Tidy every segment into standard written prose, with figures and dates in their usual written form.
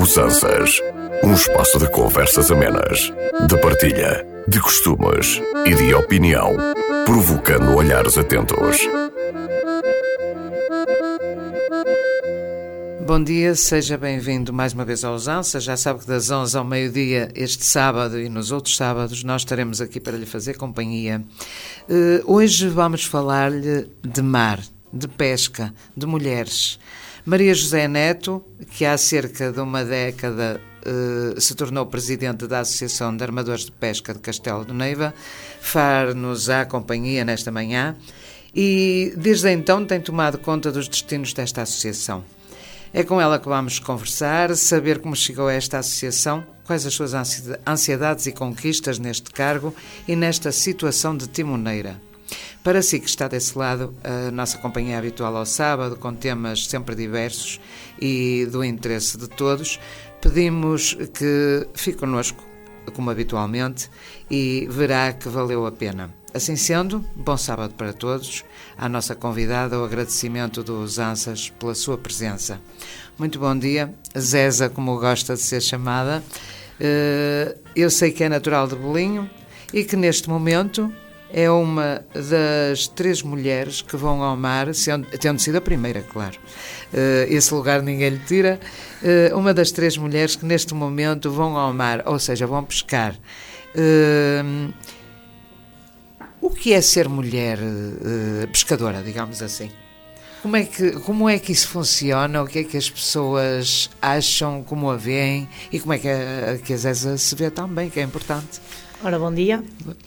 Zanças, um espaço de conversas amenas, de partilha, de costumes e de opinião, provocando olhares atentos. Bom dia, seja bem-vindo mais uma vez ao Zanças. Já sabe que das 11 ao meio-dia, este sábado e nos outros sábados, nós estaremos aqui para lhe fazer companhia. Hoje vamos falar-lhe de mar, de pesca, de mulheres. Maria José Neto, que há cerca de uma década se tornou presidente da Associação de Armadores de Pesca de Castelo de Neiva, far-nos a companhia nesta manhã e desde então tem tomado conta dos destinos desta associação. É com ela que vamos conversar, saber como chegou a esta associação, quais as suas ansiedades e conquistas neste cargo e nesta situação de timoneira. Para si que está desse lado, a nossa companhia habitual ao sábado, com temas sempre diversos e do interesse de todos, pedimos que fique connosco, como habitualmente, e verá que valeu a pena. Assim sendo, bom sábado para todos. À nossa convidada, o agradecimento dos Zanças pela sua presença. Muito bom dia, Zeza, como gosta de ser chamada. Eu sei que é natural de Bolinho e que neste momento é uma das 3 mulheres que vão ao mar, tendo sido a primeira, claro. Esse lugar ninguém lhe tira. Uma das 3 mulheres que neste momento vão ao mar, ou seja, vão pescar. O que é ser mulher pescadora, digamos assim? Como é que isso funciona? O que é que as pessoas acham, como a veem e como é que a Zeza se vê também, que é importante? Ora, bom dia.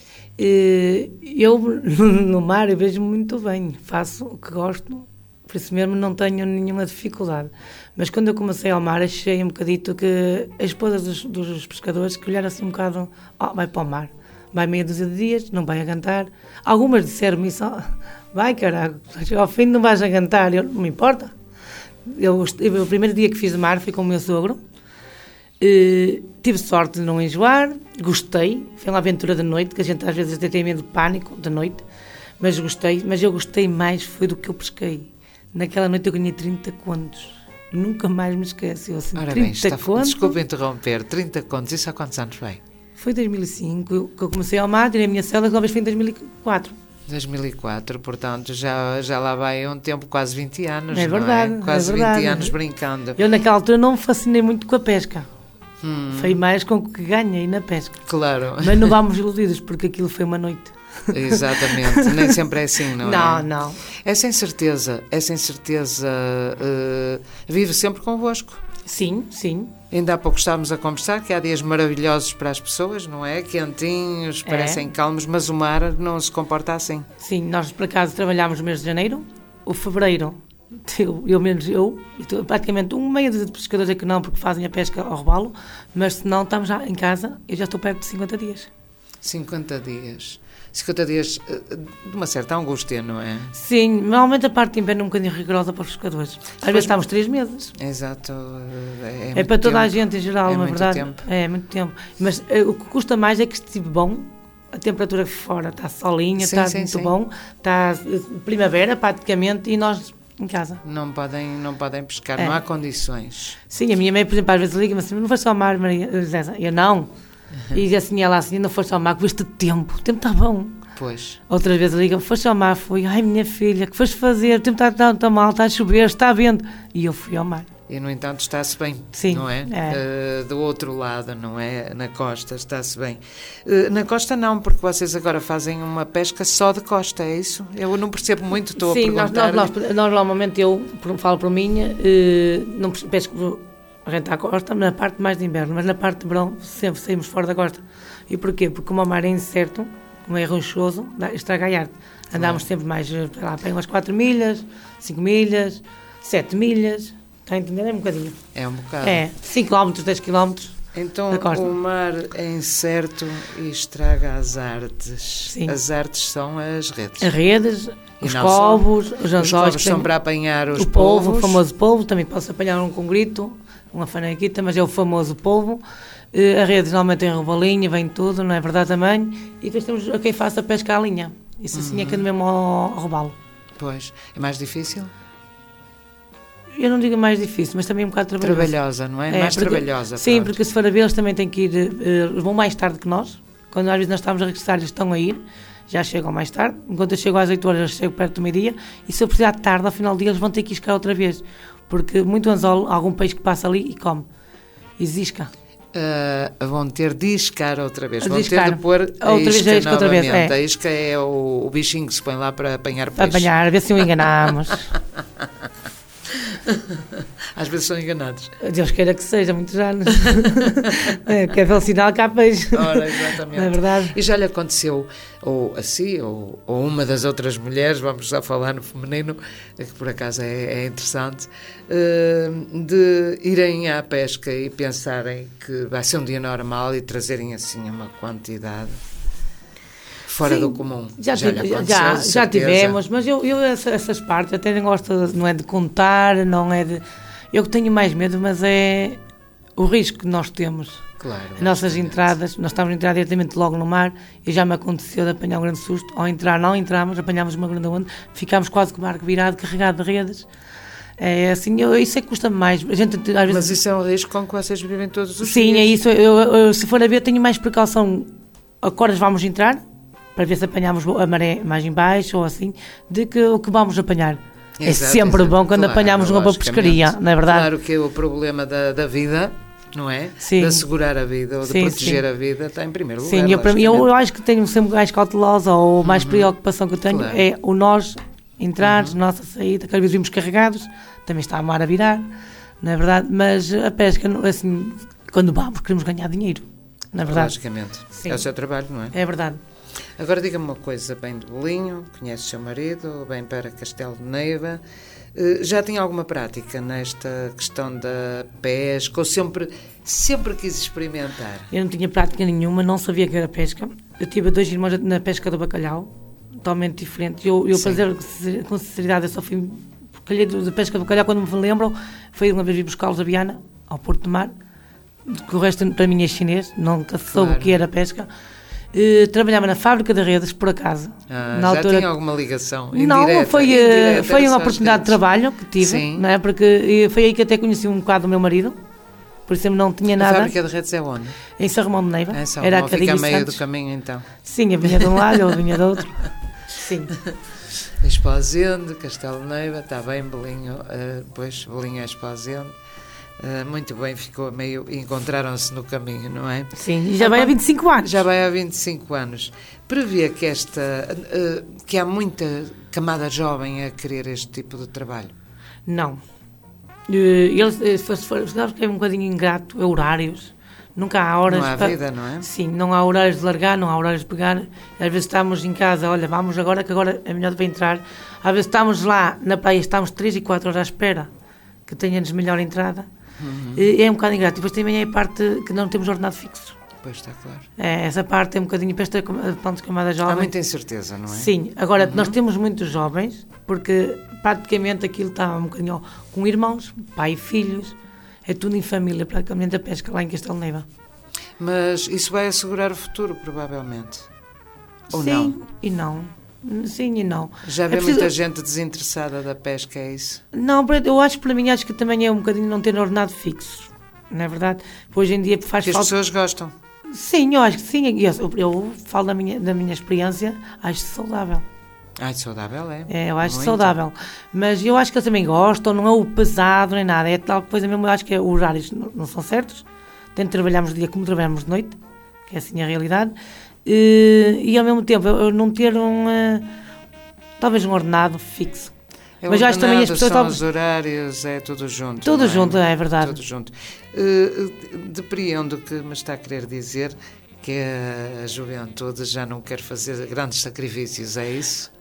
Eu no mar eu vejo muito bem, faço o que gosto, por isso mesmo não tenho nenhuma dificuldade. Mas quando eu comecei ao mar achei um bocadito que as esposas dos pescadores que olharam assim um bocado, vai para o mar, vai meia dúzia de dias, não vai aguentar. Algumas disseram-me isso, vai caralho, ao fim não vais aguentar, não me importa. O primeiro dia que fiz de mar fui com o meu sogro. Tive sorte de não enjoar, gostei, foi uma aventura de noite, que a gente às vezes tem medo de pânico de noite, mas eu gostei mais foi do que eu pesquei. Naquela noite eu ganhei 30 contos, nunca mais me esqueço. Assim, ora 30 bem, contos, desculpa interromper, 30 contos, isso há quantos anos foi? Foi em 2005 que eu comecei ao mar, tirei a minha cela, talvez foi em 2004. 2004, portanto, já lá vai um tempo, quase 20 anos, é verdade, não é? Quase é verdade. 20 anos brincando. Eu naquela altura não me fascinei muito com a pesca. Foi mais com o que ganhei na pesca. Claro. Mas não vamos iludidos, porque aquilo foi uma noite. Exatamente, nem sempre é assim, não é? Não. É sem certeza, vive sempre convosco. Sim. Ainda há pouco estávamos a conversar que há dias maravilhosos para as pessoas, não é? Quentinhos, parecem calmos, mas o mar não se comporta assim. Sim, nós por acaso trabalhámos no mês de janeiro, o fevereiro, e praticamente meia dúzia de pescadores é que não, porque fazem a pesca ao robalo, mas se não estamos já em casa, eu já estou perto de 50 dias. 50 dias. 50 dias de uma certa angústia, não é? Sim, normalmente a parte de inverno é um bocadinho rigorosa para os pescadores. Às vezes estamos 3 meses. Exato. É para toda a gente em geral, na muito verdade. Tempo. É muito tempo. Mas o que custa mais é que estive bom. A temperatura fora está solinha, está muito bom. Está primavera praticamente e nós em casa. Não podem pescar, não há condições. Sim, a minha mãe, por exemplo, às vezes liga-me assim, não foste ao mar, Maria Zeza? Eu não. E assim, ela assim, não foste ao mar, com este tempo, o tempo está bom. Pois. Outras vezes liga-me, foste ao mar, fui, ai minha filha, que foste fazer? O tempo está tão mal, está a chover, está vento. E eu fui ao mar. E, no entanto, está-se bem, sim, não é? Do outro lado, não é? Na costa, está-se bem. Na costa não, porque vocês agora fazem uma pesca só de costa, é isso? Eu não percebo muito, estou a perguntar. Nós normalmente, eu falo por mim, não pesco rente à costa, na parte mais de inverno, mas na parte de verão sempre saímos fora da costa. E porquê? Porque como o mar é incerto, como é ronchoso, estraga a arte. Andámos sempre mais, para umas 4 milhas, 5 milhas, 7 milhas... Está a entender? É um bocadinho. É um bocado. 5 km, 10 km. Então o mar é incerto e estraga as artes. Sim. As artes são as redes. As redes, os covos, os anzóis. Os covos são para apanhar os polvos. O famoso polvo, também pode-se apanhar um com grito, uma fanequita, mas é o famoso polvo. A rede normalmente tem robalinha, vem tudo, não é verdade também? E depois temos a quem faça a pesca à linha. Isso assim é que anda mesmo ao robalo. Pois. É mais difícil? eu não digo mais difícil, mas também um bocado trabalhosa, não é? Mais trabalhosa. Sim, pronto. porque se for a ver, eles também têm que ir, vão mais tarde que nós. Quando às vezes nós estamos a regressar, eles estão a ir, já chegam mais tarde. Enquanto eu chego às 8 horas, eu chego perto do meio-dia. E se eu precisar de tarde, ao final do dia, eles vão ter que iscar outra vez. Porque muito anzol, algum peixe que passa ali e come. E isca. Vão ter de iscar outra vez. Vão Iscar. ter de pôr a Outra isca vez, outra vez, novamente. é. A isca é o bichinho que se põe lá para apanhar peixe. Apanhar, a ver se o enganamos. Às vezes são enganados. Deus queira que seja, muitos anos. Que é pelo sinal que há peixe. Ora, exatamente. Não é verdade? E já lhe aconteceu, ou assim, ou uma das outras mulheres, vamos já falar no feminino, que por acaso é interessante, de irem à pesca e pensarem que vai ser um dia normal e trazerem assim uma quantidade fora Sim, do comum. Já aconteceu, tivemos, mas eu essas partes até não gosto, não é de contar, não é de... Eu que tenho mais medo, mas é o risco que nós temos. Claro. As nossas entradas, nós estamos a entrar diretamente logo no mar e já me aconteceu de apanhar um grande susto. Ao entrar, não entramos, apanhámos uma grande onda, ficámos quase com o barco virado, carregado de redes. É assim, isso é que custa mais. A gente, às vezes... Mas isso é um risco com que vocês vivem todos os dias. Sim, é isso. Eu, se for a ver, tenho mais precaução. A que horas vamos entrar, para ver se apanhamos a maré mais em baixo ou assim, de que o que vamos apanhar. Exato, é sempre bom quando claro, apanhamos uma boa pescaria, não é verdade? Claro que o problema da vida, não é? Sim. De assegurar a vida ou de Sim, proteger sim. a vida está em primeiro lugar. Sim, eu acho que tenho sempre mais cautelosa ou mais preocupação que eu tenho Claro. é o nós entrar, nossa saída, que às vezes vimos carregados, também está a mar a virar, não é verdade? Mas a pesca, assim, quando vamos, queremos ganhar dinheiro, não é verdade? Logicamente. Sim. É o seu trabalho, não é? É verdade. Agora diga-me uma coisa, bem de Bolinho, conhece o seu marido, bem para Castelo de Neiva, já tinha alguma prática nesta questão da pesca ou sempre quis experimentar? Eu não tinha prática nenhuma, não sabia que era pesca. Eu tive 2 irmãos na pesca do bacalhau, totalmente diferente. Eu para dizer com sinceridade, eu só fui calhei da pesca do bacalhau quando me lembro, foi uma vez ir buscá-los a Viana, ao Porto de Mar, que o resto para mim é chinês, nunca soube o que era pesca. Trabalhava na fábrica de redes, por acaso. Na na já altura... tinha alguma ligação? Não, indireta, foi era uma só oportunidade de trabalho que tive, Sim. não é? Porque foi aí que até conheci um bocado o meu marido, por isso eu não tinha A nada. fábrica de redes é onde? Em São Romão de Neiva. É São Era a Romão, fica a Cadilho meio Santos. do caminho então. Sim, eu vinha de um lado, ele vinha do outro. Sim. Esposende, Castelo de Neiva, está bem, Bolinho, pois, Bolinho é Esposende. Muito bem, ficou meio... Encontraram-se no caminho, não é? Sim, e já vai há 25 anos. Já vai há 25 anos. Prevê que que há muita camada jovem a querer este tipo de trabalho? Não. Eles, sabes que é um bocadinho ingrato, é horários. Nunca há horas... Não há vida, não é? Sim, não há horários de largar, não há horários de pegar. Às vezes estamos em casa, olha, vamos agora, que agora é melhor para entrar. Às vezes estamos lá na praia, estamos 3 e 4 horas à espera que tenhamos melhor entrada. É um bocado ingrato. E depois também é a parte que não temos ordenado fixo. Pois está claro. Essa parte é um bocadinho para esta camada jovem. Há muita incerteza, não é? Sim, agora nós temos muitos jovens, porque praticamente aquilo está um bocadinho com irmãos, pai e filhos, é tudo em família, praticamente a pesca lá em Castelo de Neiva. Mas isso vai assegurar o futuro, provavelmente. Ou Sim não? e não. Sim e não. Já vê muita gente desinteressada da pesca, é isso? Não, eu acho que para mim acho que também é um bocadinho não ter ordenado fixo, não é verdade? Hoje em dia faz Que as falta... pessoas gostam. Sim, eu acho que sim. Eu falo da minha experiência, acho saudável. Saudável é. Eu acho muito saudável. Mas eu acho que eles também gostam, não é o pesado nem nada. É tal coisa mesmo, eu acho que os horários não são certos. Tanto trabalhamos de dia como trabalhamos de noite, que é assim a realidade. E ao mesmo tempo eu não ter talvez um ordenado fixo. Mas acho também as pessoas são os horários, é tudo junto. Tudo não junto, é verdade. Tudo junto. Depreendo que me está a querer dizer que a juventude já não quer fazer grandes sacrifícios, é isso?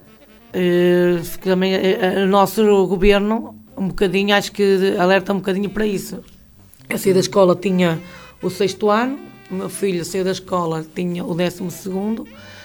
Também o nosso governo um bocadinho, acho que alerta um bocadinho para isso. Eu saí da escola, tinha o 6º ano, o meu filho saiu da escola, tinha o 12º.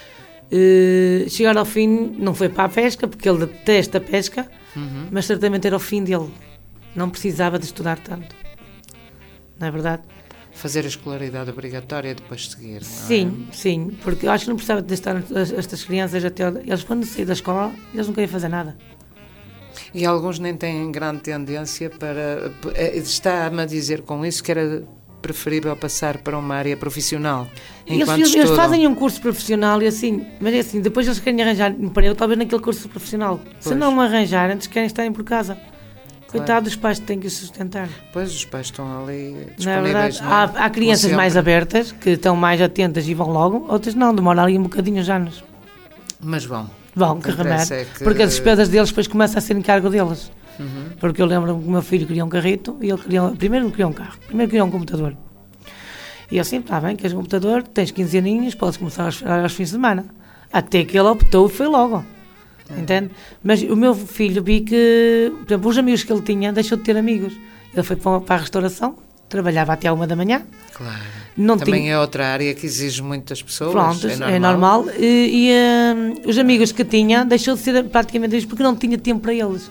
Chegar ao fim, não foi para a pesca, porque ele detesta a pesca, mas certamente era o fim dele. Não precisava de estudar tanto. Não é verdade? Fazer a escolaridade obrigatória e depois seguir, não é? Sim, sim, porque eu acho que não precisava de estar estas crianças até... Eles, quando saíram da escola, eles não queriam fazer nada. E alguns nem têm grande tendência para... Está-me a dizer com isso que era preferível passar para uma área profissional. Eles fazem um curso profissional e assim, mas é assim, depois eles querem arranjar emprego, talvez naquele curso profissional. Pois. Se não arranjar, antes querem estarem por casa. Coitado dos pais que têm que os sustentar. Pois, os pais estão ali disponíveis. Há crianças mais abertas, que estão mais atentas e vão logo, outras não, demoram ali um bocadinho os anos. Mas vão. Vão, que remédio. Porque as despesas deles depois começam a ser encargo deles. Porque eu lembro-me que o meu filho queria um carrito e ele primeiro não queria um carro, primeiro queria um computador. E eu assim, está bem, queres um computador, tens 15 aninhos, podes começar aos fins de semana. Até que ele optou e foi logo. Entende? Mas o meu filho vi que, por exemplo, os amigos que ele tinha, deixou de ter amigos. Ele foi para a restauração, trabalhava até à 1 da manhã. Claro. Também é outra área que exige muitas pessoas. Pronto, é normal. E os amigos que tinha, deixou de ser praticamente amigos porque não tinha tempo para eles.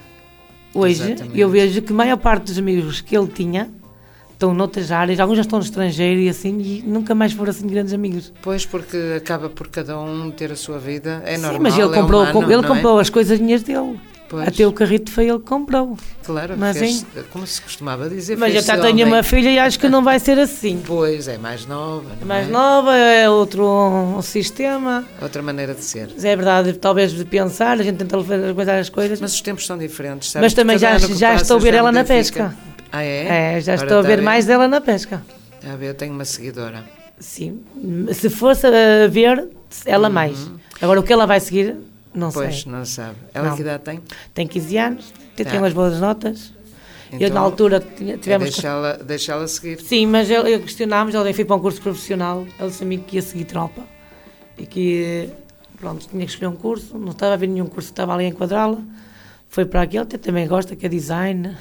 Hoje, eu vejo que a maior parte dos amigos que ele tinha estão noutras áreas, alguns já estão no estrangeiro e assim, e nunca mais foram assim grandes amigos. Pois, porque acaba por cada um ter a sua vida, é normal. Sim, mas ele comprou as coisinhas dele. Pois. Até o carrito foi ele que comprou. Claro, mas como se costumava dizer. Mas eu já tenho uma filha e acho que não vai ser assim. Pois, é mais nova. Nova, é outro sistema. Outra maneira de ser. É verdade, talvez de pensar, a gente tenta levar as coisas. Mas os tempos são diferentes, sabe? Mas também já estou a ver ela na pesca. Ah, é? É, já estou a ver mais dela na pesca. A ver, eu tenho uma seguidora. Sim, se fosse a ver, ela mais. Agora, o que ela vai seguir, não sei. Pois, não sabe. Ela que idade tem? Tem 15 anos, tem umas boas notas. Então, eu, na altura, tivemos... Deixá-la seguir. Sim, mas eu questionámos, ela foi para um curso profissional, ela disse a mim que ia seguir tropa. E que, pronto, tinha que escolher um curso, não estava a ver nenhum curso que estava ali a enquadrá-la. Foi para aquele, também gosta, que é design...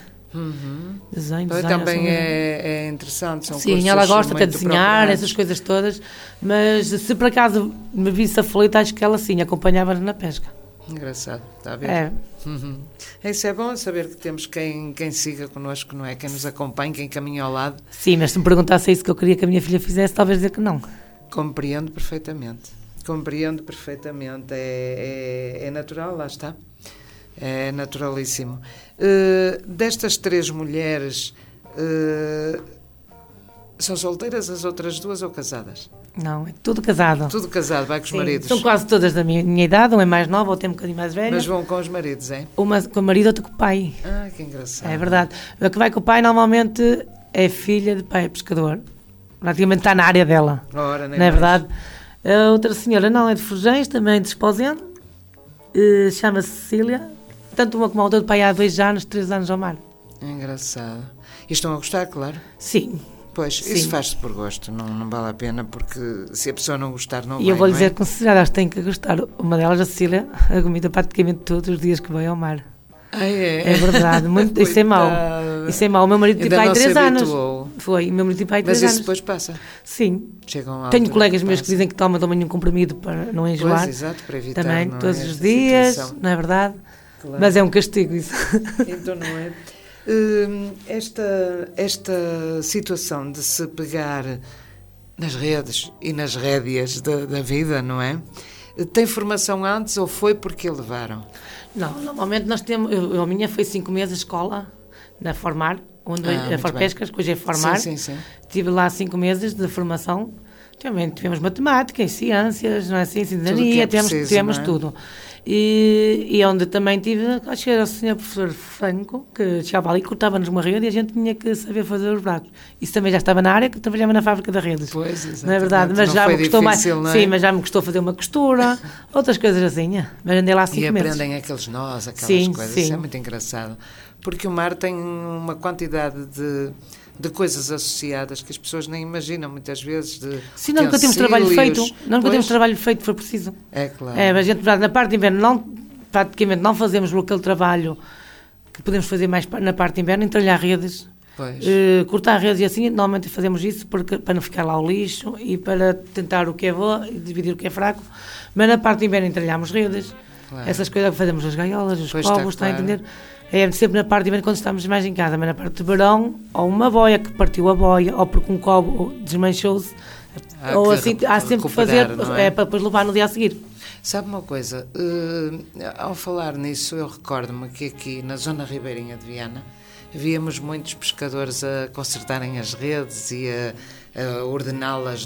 Design também é interessante. São sim, ela gosta até de desenhar, essas coisas todas, mas se por acaso me visse aflita, acho que ela sim acompanhava-nos na pesca. Engraçado, está a ver? Isso é bom saber que temos quem siga connosco, não é? Quem nos acompanha, quem caminha ao lado. Sim, mas se me perguntasse isso que eu queria que a minha filha fizesse, talvez dizer que não. Compreendo perfeitamente. É natural, lá está. É naturalíssimo. Destas 3 mulheres, são solteiras as outras 2 ou casadas? Não, é tudo casado. Tudo casado, vai com os maridos. São quase todas da minha idade, uma é mais nova, outra é um bocadinho mais velha. Mas vão com os maridos, é? Uma com o marido, outra com o pai. Ah, que engraçado. É verdade. A que vai com o pai normalmente é filha de pai pescador. Praticamente está na área dela. Ora, nem não é verdade? A outra senhora não, é de Forjães, também de Esposende, chama-se Cecília. Tanto uma como a outra de pai há 2 anos, 3 anos ao mar. Engraçado. E estão a gostar, claro? Sim. Pois, sim. Isso faz-se por gosto, não vale a pena, porque se a pessoa não gostar, não vai. E eu vou dizer com sinceridade, elas têm que gostar. Uma delas, a Cecília, a comida praticamente todos os dias que vai ao mar. Ah, é? É verdade, muito, isso é mau. Isso é mau. O meu marido tem pai 3 anos. Foi, o meu marido tem pai 3 anos. Mas isso depois passa? Sim. Chegam tenho colegas meus que dizem que tomam um comprimido para não enjoar. Pois, exato, para evitar. Também, todos os dias, situação. Não é verdade? Claro. Mas é um castigo isso. Então não é? Esta situação de se pegar nas redes e nas rédeas da vida, não é? Tem formação antes ou foi porque levaram? Não, normalmente nós temos... A minha foi 5 meses de escola, na Formar, onde a Forpescas, que hoje é Formar. Sim. Tive lá 5 meses de formação. Também tivemos matemática, ciências, não é assim, cidadania, tivemos tudo. E onde também tive, acho que era o senhor professor Franco, que chegava ali, cortava-nos uma rede e a gente tinha que saber fazer os buracos. Isso também já estava na área, que trabalhava na fábrica de redes. Pois, exatamente. Não é verdade? Mas já me custou mais. Sim, mas já me custou fazer uma costura, outras coisas assim. Mas andei lá 5 meses. E aprendem aqueles nós, aquelas coisas. Sim. Isso é muito engraçado. Porque o mar tem uma quantidade de coisas associadas que as pessoas nem imaginam muitas vezes. Sim, nós nunca temos trabalho feito. Nunca temos trabalho feito, foi preciso. É claro. A gente, na parte de inverno, praticamente não fazemos aquele trabalho que podemos fazer mais na parte de inverno, entralhar redes, cortar redes e assim. Normalmente fazemos isso para não ficar lá o lixo e para tentar o que é bom e dividir o que é fraco. Mas na parte de inverno entralhamos redes, essas coisas que fazemos, as gaiolas, os covos, está a entender? É sempre na parte de inverno quando estamos mais em casa, mas na parte de verão, ou uma boia que partiu a boia, ou porque um covo desmanchou-se, ou assim, há sempre que fazer, para depois levar no dia a seguir. Sabe uma coisa, ao falar nisso, eu recordo-me que aqui na zona ribeirinha de Viana víamos muitos pescadores a consertarem as redes e a ordená-las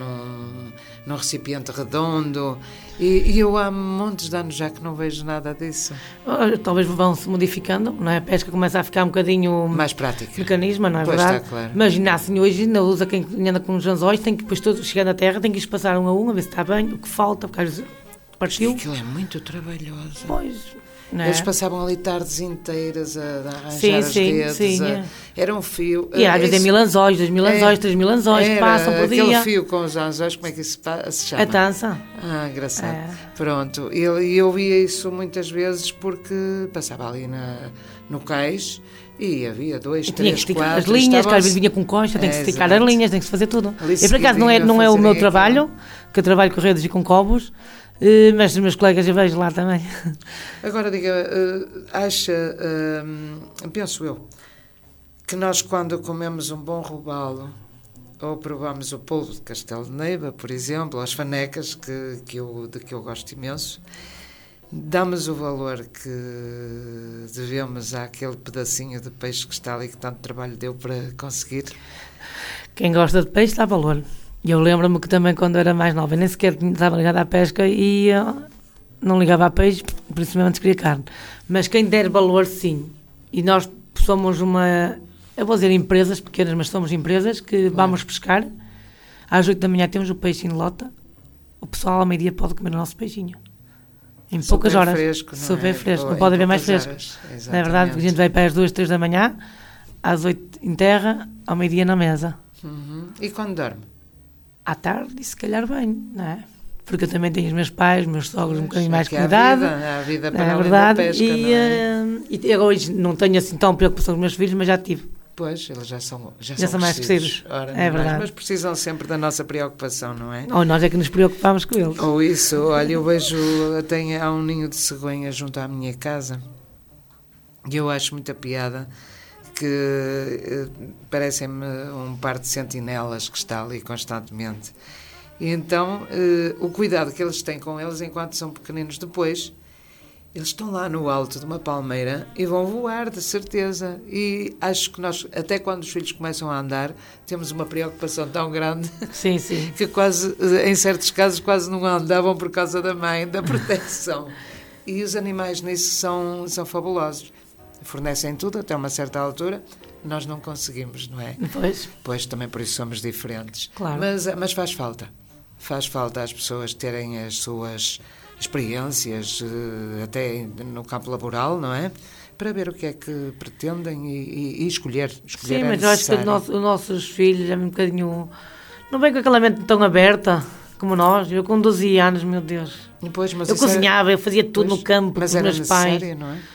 num recipiente redondo, e eu há montes de anos já que não vejo nada disso. Talvez vão-se modificando, não é? A pesca começa a ficar um bocadinho mais prática, mecanismo, não é pois verdade? Está claro. Imagina assim, hoje ainda usa quem anda com os anzóis, tem que depois todo chegar na terra, tem que ir passar um a um, a ver se está bem, o que falta, porque às vezes partiu. Aquilo é muito trabalhoso. Pois, não é? Eles passavam ali tardes inteiras a arranjar sim, as redes. Sim, era um fio. E às vezes é 1000 anzóis, 2000 anzóis, 3000 anzóis que passam por dia. Aquele fio com os anzóis, como é que isso se chama? A tança. Ah, engraçado. Pronto, e eu via isso muitas vezes porque passava ali no cais e havia 2, 3, 4... as linhas, que às vezes vinha com concha, tem que se esticar as linhas, tem que se fazer tudo. E por acaso não é o meu trabalho, que eu trabalho com redes e com cobos, mas os meus colegas eu vejo lá também. Agora diga, acha, penso eu, que nós quando comemos um bom robalo, ou provamos o polvo de Castelo de Neiva, por exemplo, as fanecas, de que eu gosto imenso, damos o valor que devemos àquele pedacinho de peixe que está ali, que tanto trabalho deu para conseguir? Quem gosta de peixe dá valor. E eu lembro-me que também quando era mais nova, nem sequer estava ligada à pesca e não ligava a peixe, principalmente queria carne. Mas quem der valor, sim. E nós somos eu vou dizer empresas pequenas, mas somos empresas que vamos pescar. Às 8 da manhã temos o peixe em lota. O pessoal ao meio-dia pode comer o nosso peixinho. Em poucas super horas. Fresco, super fresco. Não pode haver mais fresco. Não é verdade? Porque a gente vai para as 2, 3 da manhã, às 8 em terra, ao meio-dia na mesa. Uhum. E quando dorme? À tarde, e se calhar bem, não é? Porque eu também tenho os meus pais, os meus sogros, um bocadinho mais cuidado. Há vida para é verdade. Pesca, e eu hoje não tenho assim tão preocupação com os meus filhos, mas já tive. Pois, eles já são mais crescidos. Ora, é verdade. Mas precisam sempre da nossa preocupação, não é? Ou nós é que nos preocupamos com eles. Ou isso, olha, eu vejo, há um ninho de cegonha junto à minha casa e eu acho muita piada que parecem-me um par de sentinelas que está ali constantemente. E então, o cuidado que eles têm com eles enquanto são pequeninos, depois eles estão lá no alto de uma palmeira e vão voar, de certeza. E acho que nós, até quando os filhos começam a andar, temos uma preocupação tão grande sim, sim. que quase, em certos casos, quase não andavam por causa da mãe, da proteção. E os animais nisso são fabulosos. Fornecem tudo até uma certa altura, nós não conseguimos, não é? Pois também por isso somos diferentes. Claro. Mas faz falta. Faz falta às pessoas terem as suas experiências, até no campo laboral, não é? Para ver o que é que pretendem e escolher. Sim, mas eu acho que os nossos filhos é um bocadinho... Não vem com aquela mente tão aberta como nós. Eu com 12 anos, meu Deus. Mas eu cozinhava, eu fazia tudo no campo com os meus pais. Não é?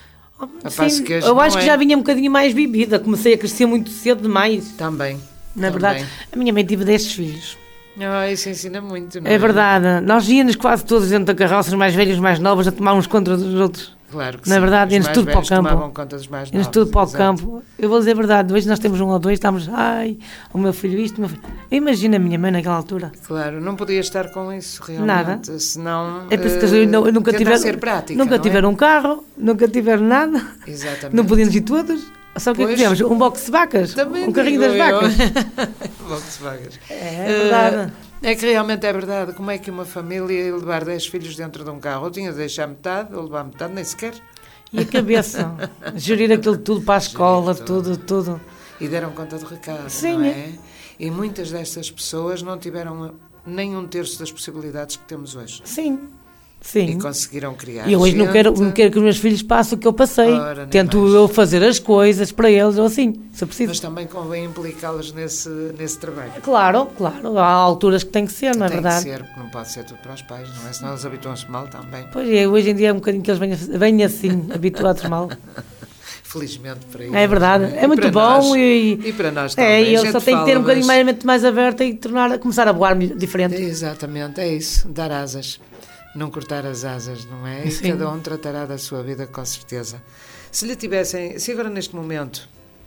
Sim, eu acho que já vinha um bocadinho mais vivida. Comecei a crescer muito cedo demais. Também. Na verdade, a minha mãe teve 10 filhos. Isso ensina muito, não é? É verdade. Nós íamos quase todos dentro da carroça, os mais velhos e os mais novos, a tomar uns contra os outros. Claro que não sim. é verdade? Íamos tudo para o campo. Tomavam conta dos mais novos. Íamos tudo para o campo. Eu vou dizer a verdade. Hoje nós temos um ou dois, estamos... Ai, o meu filho isto, o meu filho... Imagina a minha mãe naquela altura. Claro, não podia estar com isso realmente. Nada. Senão... É por isso que eu nunca tive... ser prática, nunca tiveram um carro, nunca tiveram nada. Exatamente. Não podíamos ir todos. Só que tivemos um boxe de vacas. Também um carrinho das vacas. Boxe de vacas. É verdade. É que realmente é verdade. Como é que uma família ia levar 10 filhos dentro de um carro? Ou tinha de deixar metade, ou levar metade, nem sequer. E a cabeça? Gerir aquilo tudo para a escola, tudo. E deram conta do recado, sim, não é? E muitas destas pessoas não tiveram nem um terço das possibilidades que temos hoje. Sim. E conseguiram criar. E hoje não quero que os meus filhos passem o que eu passei. Tento eu fazer as coisas para eles, ou assim, se eu preciso. Mas também convém implicá-los nesse trabalho. Claro. Há alturas que tem que ser, não é verdade? Tem que ser, porque não pode ser tudo para os pais, não é? Senão eles habituam-se mal também. Pois é, hoje em dia é um bocadinho que eles venham assim, habituados mal. Felizmente para eles. É verdade, é muito bom e para nós também. E ele só tem que ter um bocadinho mais a mente mais aberta e começar a voar diferente. Exatamente, é isso, dar asas. Não cortar as asas, não é? E cada um tratará da sua vida com certeza. Se agora neste momento,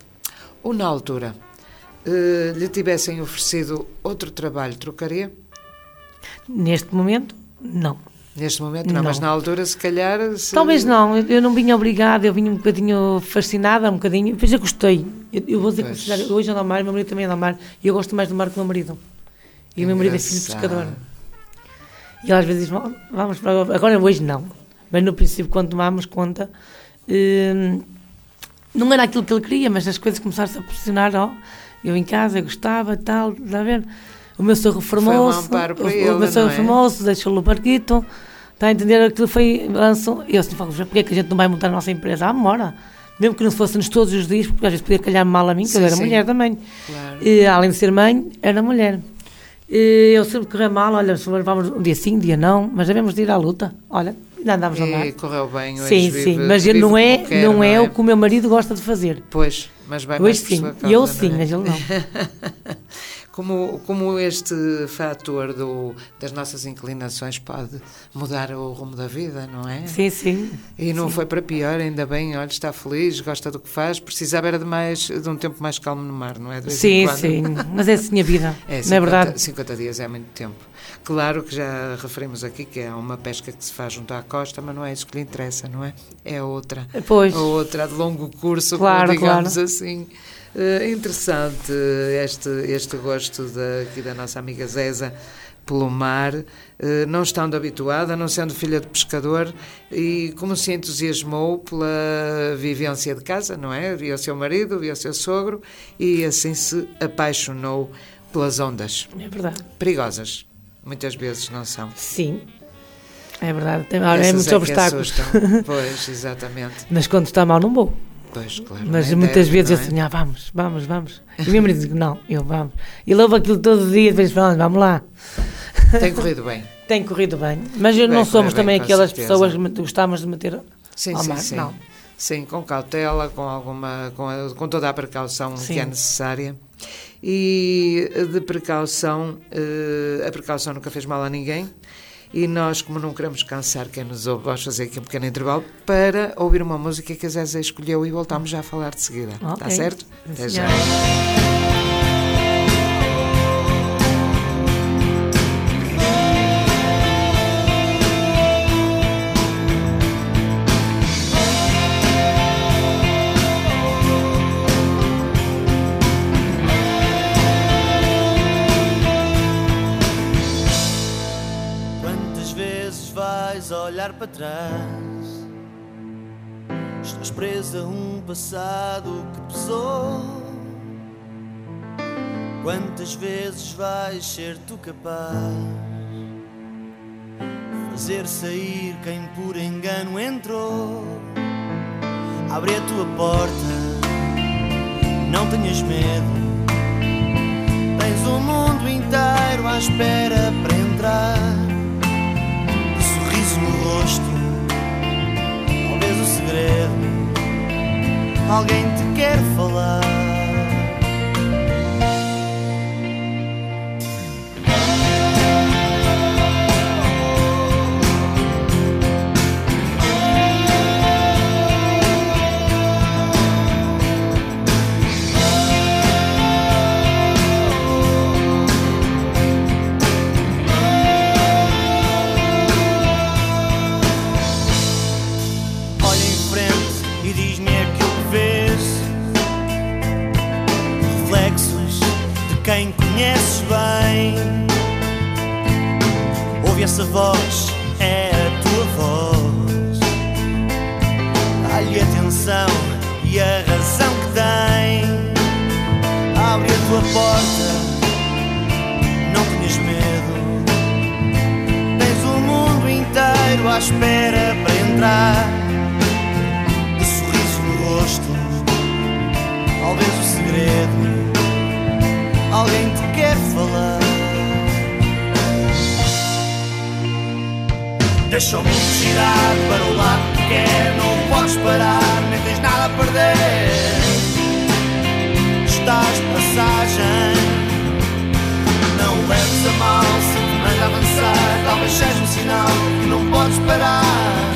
ou na altura, lhe tivessem oferecido outro trabalho, trocaria? Neste momento, não. Neste momento não, mas na altura se calhar... Talvez não, eu não vinha obrigada, eu vinha um bocadinho fascinada, um bocadinho, depois eu gostei. Eu vou dizer que eu hoje ando ao mar, o meu marido também anda ao mar, e eu gosto mais do mar que o meu marido. E o meu marido é filho de pescador. E ele às vezes diz, vamos para agora hoje não. Mas no princípio, quando tomámos conta, não era aquilo que ele queria, mas as coisas começaram-se a pressionar, eu em casa, eu gostava, tal, está a ver? O meu sogro formou-se, o meu sogro formou-se, deixou-lhe o barquito, está a entender? Aquilo foi, eu assim, porque é que a gente não vai montar a nossa empresa? Mora. Mesmo que não fôssemos todos os dias, porque às vezes podia calhar mal a mim, que eu era mulher também. Claro. E, além de ser mãe, era mulher. E eu sempre corri mal, olha, vamos um dia sim, um dia não, mas devemos de ir à luta. Olha, ainda andámos a mar. E correu bem, hoje sim, mas ele não é o que o meu marido gosta de fazer. Pois, mas vai hoje mais por sim, sua causa, eu sim, mas ele não. Como este fator das nossas inclinações pode mudar o rumo da vida, não é? Sim, sim. E não foi para pior, ainda bem, olha, está feliz, gosta do que faz, precisava era de um tempo mais calmo no mar, não é? Sim, mas é assim a vida, não é verdade? 50 dias é muito tempo. Claro que já referimos aqui que é uma pesca que se faz junto à costa, mas não é isso que lhe interessa, não é? É outra. Pois. A outra de longo curso, claro, digamos claro. assim. Interessante este gosto aqui da nossa amiga Zésa pelo mar, não estando habituada, não sendo filha de pescador, e como se entusiasmou pela vivência de casa, não é? Via o seu marido, via o seu sogro, e assim se apaixonou pelas ondas. É verdade. Perigosas, muitas vezes não são. Sim, é verdade. É muitos obstáculos. Pois, exatamente. Mas quando está mal não vou. Pois, claro. Mas muitas vezes eu assim, vamos. E o meu marido diz, não, vamos. E louvo aquilo todo dia, de vez em quando, vamos lá. Tem corrido bem. Tem corrido bem. Mas não somos também aquelas pessoas que gostamos de meter ao mar. Sim. Não. Sim, com cautela, com toda a precaução que é necessária. E de precaução, a precaução nunca fez mal a ninguém. E nós, como não queremos cansar quem nos ouve, vamos fazer aqui um pequeno intervalo para ouvir uma música que a Zézé escolheu e voltamos já a falar de seguida. Okay. Está certo? Até já. Olhar para trás, estás presa a um passado que pesou. Quantas vezes vais ser tu capaz de fazer sair quem por engano entrou? Abre a tua porta, não tenhas medo, tens o mundo inteiro à espera para entrar. No rosto, talvez o segredo, alguém te quer falar. Quem conheces bem, ouve essa voz, é a tua voz. Dá-lhe atenção e a razão que tem. Abre a tua porta, não tenhas medo, tens o mundo inteiro à espera para entrar. De sorriso no rosto, talvez o segredo, alguém te quer falar. Deixa o mundo girar para o lado que quer, não podes parar, nem tens nada a perder. Estás de passagem, não leves a mal se te manda avançar. Talvez seja um sinal que não podes parar.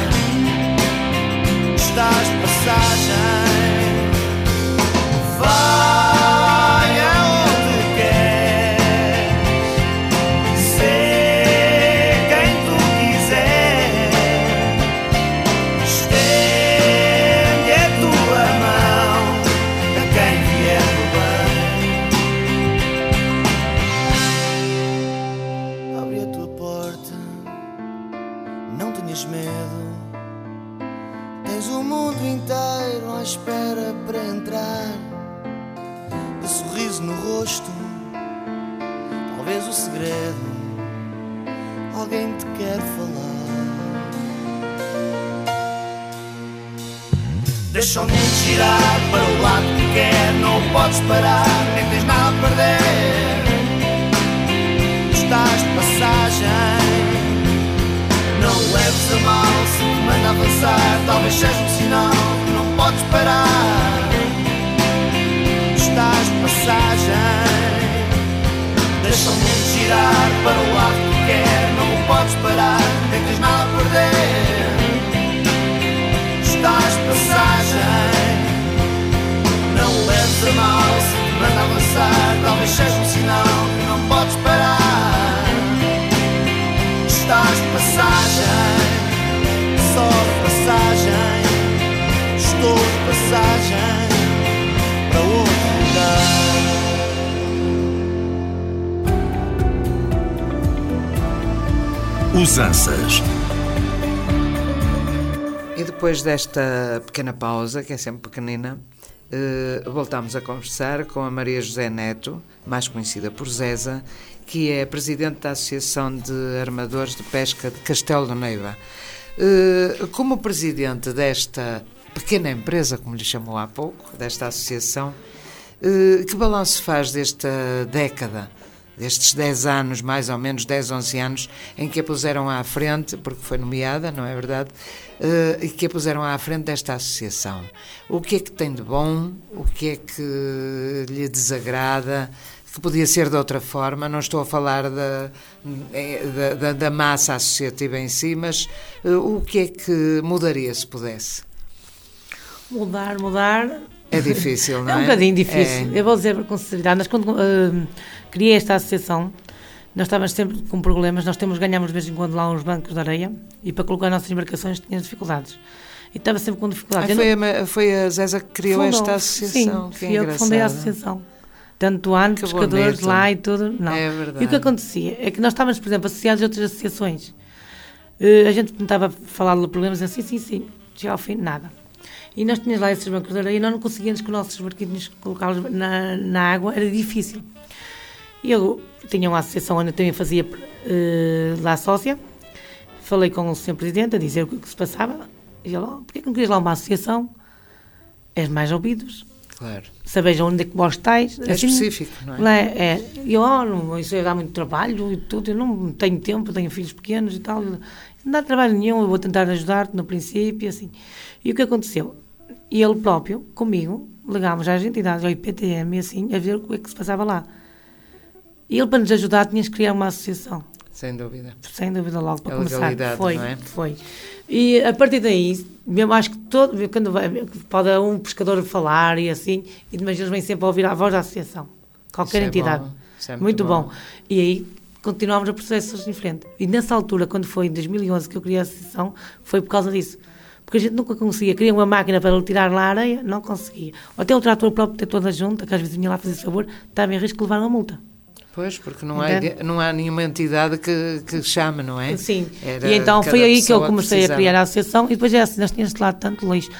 Estás de passagem, vai aonde quer, ser quem tu quiser. entrar, de sorriso no rosto, talvez o segredo, alguém te quer falar. Deixa o mundo girar para o lado que quer, não o podes parar, nem tens nada a perder. Estás de passagem, não o leves a mal se te manda avançar, talvez seja um sinal que não podes parar. Estás de passagem, deixa o mundo girar para o lado que quer, não o podes parar, nem tens nada a perder. Estás de passagem, não o leves a mal se te manda avançar, talvez seja um sinal que não podes parar. Estás de passagem, só de passagem, estou de passagem para outro lugar. Usanças. E depois desta pequena pausa, que é sempre pequenina, voltámos a conversar com a Maria José Neto, mais conhecida por Zeza, que é presidente da Associação de Armadores de Pesca de Castelo do Neiva. Como presidente desta pequena empresa, como lhe chamou há pouco, desta associação, que balanço faz desta década, destes 10 anos, mais ou menos 10, 11 anos, em que a puseram à frente, porque foi nomeada, não é verdade, e que a puseram à frente desta associação? O que é que tem de bom? O que é que lhe desagrada? Que podia ser de outra forma? Não estou a falar da massa associativa em si, mas o que é que mudaria se pudesse? Mudar... É difícil, não é? É um bocadinho difícil. Eu vou dizer com sinceridade, mas quando criei esta associação, nós estávamos sempre com problemas. Nós ganhámos de vez em quando lá uns bancos de areia e para colocar as nossas embarcações tínhamos dificuldades. E estava sempre com dificuldades. Foi a Zeza que criou esta associação? Sim, eu que fundei a associação. Tanto ano, pescadores bonito. Lá e tudo. Não. É verdade. E o que acontecia é que nós estávamos, por exemplo, associados a outras associações. A gente tentava falar de problemas assim, sim. Chega ao fim, nada. E nós tínhamos lá esses bancos de areia e nós não conseguíamos com os nossos barquinhos colocá-los na água, era difícil. E eu tinha uma associação onde eu também fazia lá sócia, falei com o Sr. Presidente a dizer o que se passava, e ele, porquê que não querias lá uma associação? És mais ouvidos. Claro. Sabes onde é que vós estáis. É assim, específico, não é? E eu, isso dá muito trabalho e tudo, eu não tenho tempo, tenho filhos pequenos e tal, não dá trabalho nenhum, eu vou tentar ajudar-te no princípio, assim. E o que aconteceu? E ele próprio, comigo, ligámos às entidades, ao IPTM e assim, a ver o que é que se passava lá. E ele, para nos ajudar, tinha que criar uma associação. Sem dúvida. Sem dúvida, logo, para começar. Legalidade, não é? Foi. E a partir daí, mesmo acho que quando pode um pescador falar e assim, mas eles vêm sempre a ouvir a voz da associação. Qualquer entidade. Isso é muito bom. E aí continuámos a processos em frente. E nessa altura, quando foi em 2011 que eu criei a associação, foi por causa disso. Porque a gente nunca conseguia. Queria uma máquina para tirar lá a areia, não conseguia. Ou até o trator próprio ter toda a junta, que às vezes vinha lá fazer esse favor, estava em risco de levar uma multa. Pois, porque não há nenhuma entidade que chame, não é? Sim, e então foi aí que eu comecei a criar a associação, e depois assim, nós tínhamos lá tanto lixo,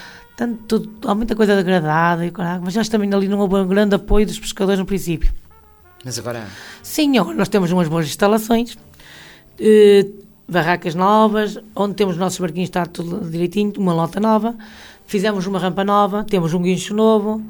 há muita coisa degradada, mas nós também ali não houve um grande apoio dos pescadores no princípio. Mas agora há? Sim, nós temos umas boas instalações, barracas novas, onde temos os nossos barquinhos, está tudo direitinho, uma lota nova, fizemos uma rampa nova, temos um guincho novo,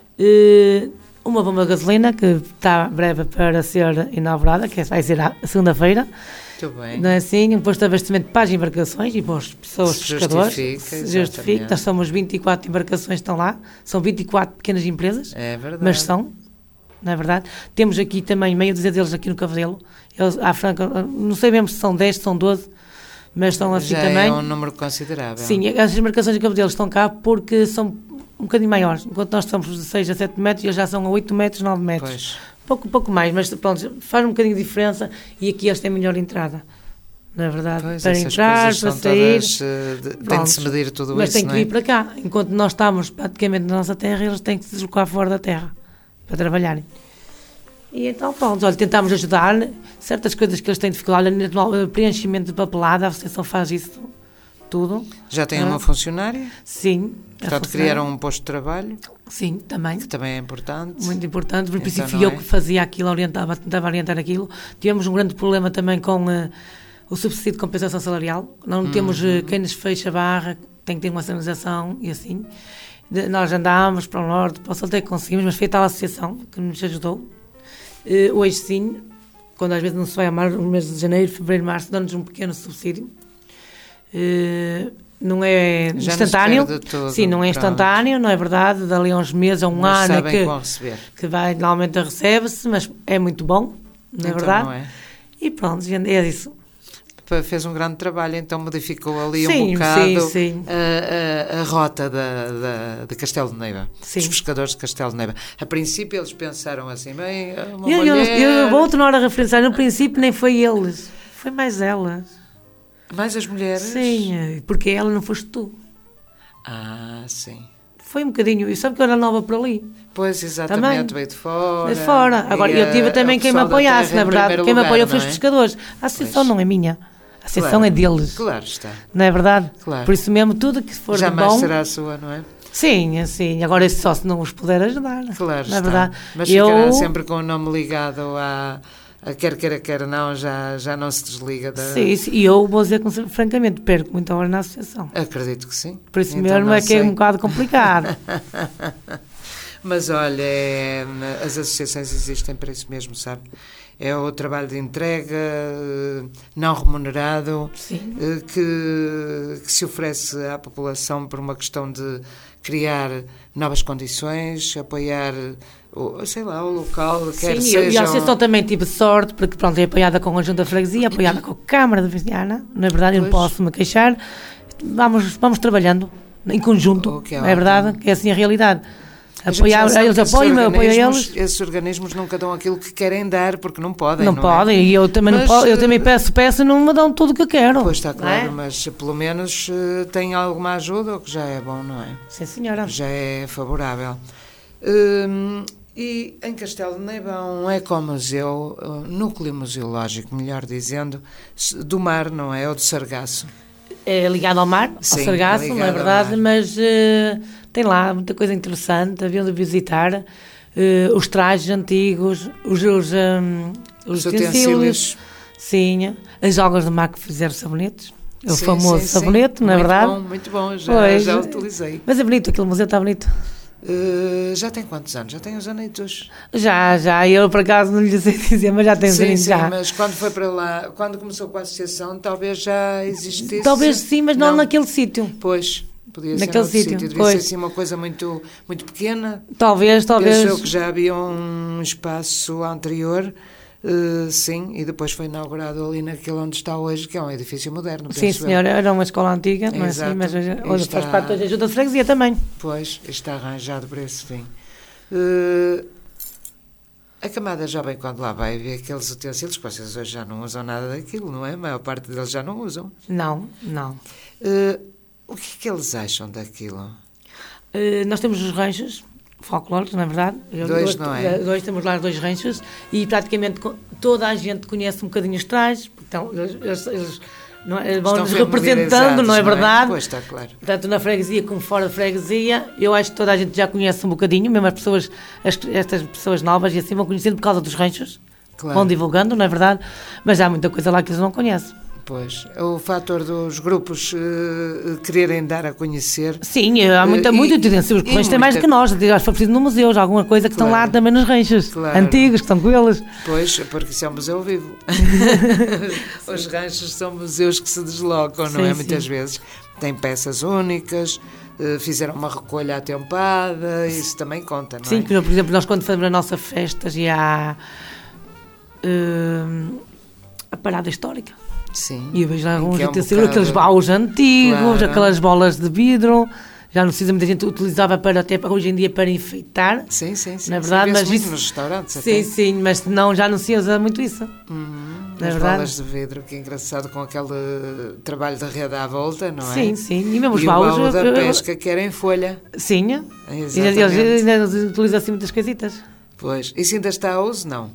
uma bomba de gasolina que está breve para ser inaugurada, que vai ser a segunda-feira. Muito bem. Não é assim? Um posto de abastecimento para as embarcações e para as pessoas pescadores. Justifica. Nós somos 24 embarcações que estão lá. São 24 pequenas empresas. É verdade. Mas são, não é verdade? Temos aqui também meio dúzia deles aqui no Cavadelo. Eles, à Franca, não sei mesmo se são 10, se são 12, mas estão assim já também. É um número considerável. Sim, as embarcações do Cavadelo estão cá porque são um bocadinho maiores, enquanto nós estamos de 6 a 7 metros e eles já são a 8 metros, 9 metros. Pouco mais, mas pronto, faz um bocadinho de diferença e aqui eles têm melhor entrada, não é verdade? Pois, para entrar, para sair. Tem de se medir tudo mas isso, tem que vir para cá. Enquanto nós estamos praticamente na nossa terra, eles têm que se deslocar fora da terra para trabalharem. E então, pronto, olha, tentámos ajudar certas coisas que eles têm dificuldade, no preenchimento de papelada, a associação faz isso tudo. Já tem uma funcionária? Sim. Portanto, criaram um posto de trabalho? Sim, também. Que também é importante. Muito importante. Por princípio, Então, eu que fazia aquilo, tentava orientar aquilo. Tivemos um grande problema também com o subsídio de compensação salarial. Não temos quem nos fecha a barra, tem que ter uma sinalização e assim. Nós andámos para o norte, para o sul, até que conseguimos, mas foi a tal associação que nos ajudou. Hoje sim, quando às vezes não se vai amar, no mês de janeiro, fevereiro, março, dão-nos um pequeno subsídio. Não é já instantâneo. Tudo, sim, não é instantâneo, não é verdade. Dali a uns meses, a um ano que vai, normalmente recebe-se, mas é muito bom, não é verdade? Não é? E pronto, é isso. Fez um grande trabalho, então modificou ali um bocado sim. A rota de Castelo de Neiva, sim. Dos pescadores de Castelo de Neiva. A princípio eles pensaram assim, bem, eu vou tornar a referenciar, no princípio nem foi eles, foi mais elas. Mais as mulheres? Sim, porque ela não foste tu. Ah, sim. Foi um bocadinho, e sabe que eu era nova por ali. Pois, exatamente, veio de fora. De fora. Agora, eu tive também quem me apoiasse, na verdade. Quem me apoiou foi os pescadores. A associação não é minha. A associação é deles. Claro está. Não é verdade? Claro. Por isso mesmo, tudo que for jamais de bom... será a sua, não é? Sim, sim. Agora, só se não os puder ajudar. Claro não é está. Verdade. Mas ficará sempre com o nome ligado a quer queira, quer não, já não se desliga da... Sim, e eu vou dizer, francamente, perco muita hora na associação. Acredito que sim. Por isso então, mesmo é que é um bocado complicado. Mas olha, as associações existem para isso mesmo, sabe? É o trabalho de entrega não remunerado que se oferece à população por uma questão de criar novas condições, apoiar o local, quer seja... E a associação também tive sorte, porque pronto, é apoiada com a Junta de Freguesia, apoiada com a Câmara de Vizinhana, na verdade eu não posso me queixar, vamos trabalhando em conjunto, é verdade, que é assim a realidade. Eles apoiam, eu apoio a eles. Esses organismos nunca dão aquilo que querem dar, porque não podem. Não podem, e eu também não posso, eu também peço e não me dão tudo o que eu quero. Pois está claro, mas pelo menos tem alguma ajuda, o que já é bom, não é? Sim, senhora. Já é favorável. E em Castelo de Neiva há um ecomuseu, núcleo museológico, melhor dizendo, do mar, não é? Ou do Sargaço. É ligado ao mar, ao Sargaço, não é verdade, mas tem lá muita coisa interessante, haviam de visitar os trajes antigos, os utensílios, sim, as algas de mar que fizeram sabonetes, o famoso sabonete, não é verdade? Muito bom, já utilizei. Mas é bonito, aquele museu está bonito. Já tem quantos anos? Já tem uns anitos? Já, eu por acaso não lhe sei dizer, mas já tem uns anitos já. Mas quando foi para lá, quando começou com a associação, talvez já existisse. Talvez sim, mas não naquele sítio. Pois, podia naquele ser sítio. Devia ser assim uma coisa muito, muito pequena. Talvez. Pensou que já havia um espaço anterior. Sim, e depois foi inaugurado ali naquele onde está hoje, que é um edifício moderno. Sim, senhora, era uma escola antiga, mas hoje faz parte da Junta de Freguesia também. Pois, está arranjado para esse fim. A camada jovem, quando lá vai ver aqueles utensílios, que vocês hoje já não usam nada daquilo, não é? A maior parte deles já não usam. Não. O que é que eles acham daquilo? Nós temos os ranchos folclóricos, não é verdade? Temos lá 2 ranchos e praticamente toda a gente conhece um bocadinho os trajes, então eles vão-nos representando, não é verdade? Pois, está claro. Tanto na freguesia como fora da freguesia, eu acho que toda a gente já conhece um bocadinho, mesmo estas pessoas novas e assim vão conhecendo por causa dos ranchos, vão divulgando, não é verdade? Mas há muita coisa lá que eles não conhecem. Pois, o fator dos grupos quererem dar a conhecer. Sim, há muito utensílios. Os ranchos têm mais do que nós. Se for preciso no museu, já alguma coisa que estão lá também nos ranchos antigos, que estão com eles. Pois, porque isso é um museu vivo. Os ranchos são museus que se deslocam, não é? Muitas vezes. Têm peças únicas, fizeram uma recolha atempada, isso também conta, não é? Sim, por exemplo, nós quando fazemos a nossa festa já há a parada histórica. Sim. E eu vejo alguns utensílios, aqueles baús antigos, aquelas bolas de vidro, já não precisa, muita gente utilizava até hoje em dia para enfeitar. Sim. Na verdade, mas isso nos restaurantes. Sim, mas não, já não se usa muito isso. As bolas de vidro, que é engraçado, com aquele trabalho de rede à volta, não é? Sim, e mesmo os baús. O baú da pesca, que era em folha. Sim, e eles utilizam assim muitas coisitas. Pois, isso ainda está a uso? Não.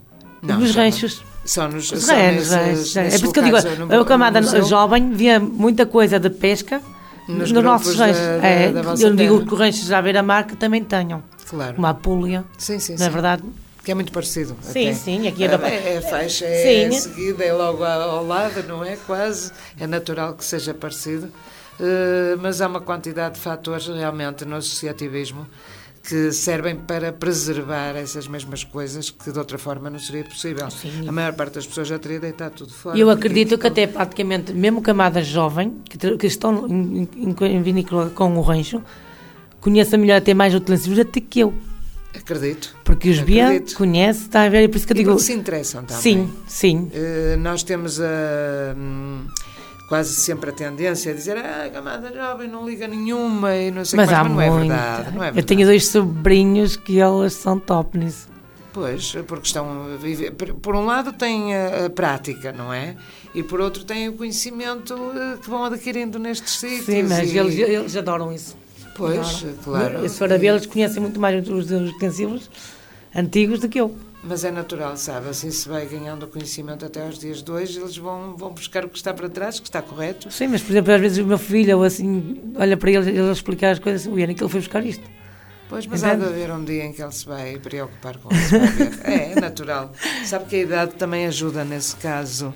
Nos ranchos. Só nos Nos só ranchos. nesses É por isso que eu digo, a camada jovem via muita coisa de pesca nos nossos ranchos. Eu digo que os ranchos à beira-mar que também tenham. Claro. Uma apúlia, Sim, não é verdade? Que é muito parecido. Sim, até. sim. Aqui É faixa, é seguida, é logo ao lado, não é? Quase. É natural que seja parecido. Mas há uma quantidade de fatores realmente no associativismo que servem para preservar essas mesmas coisas que de outra forma não seria possível. Sim. A maior parte das pessoas já teria deitado tudo fora. Eu acredito que até praticamente, mesmo camada jovem, que estão em vinícola com o rancho, conhecem melhor até mais utensílios até que eu. Acredito. Porque os bem conhecem, está a ver, é por isso que eu digo... se interessam também. Sim, sim. Nós temos quase sempre a tendência a dizer a camada jovem não liga nenhuma e não sei o que mais, mas não é verdade, não é verdade. Eu tenho 2 sobrinhos que eles são top nisso. Pois, porque estão a viver... Por um lado têm a prática, não é? E por outro têm o conhecimento que vão adquirindo nestes sítios. Sim, mas eles adoram isso. Pois, claro. E se for a ver, eles conhecem muito mais os utensílios antigos do que eu. Mas é natural, sabe? Assim se vai ganhando conhecimento até aos dias de hoje, eles vão buscar o que está para trás, que está correto. Sim, mas por exemplo, às vezes o meu filho, ou assim, olha para ele explicar as coisas, assim, o Ian, que ele foi buscar isto. Pois, mas há de haver um dia em que ele se vai preocupar com isso. Vai ver. É natural. Sabe que a idade também ajuda nesse caso.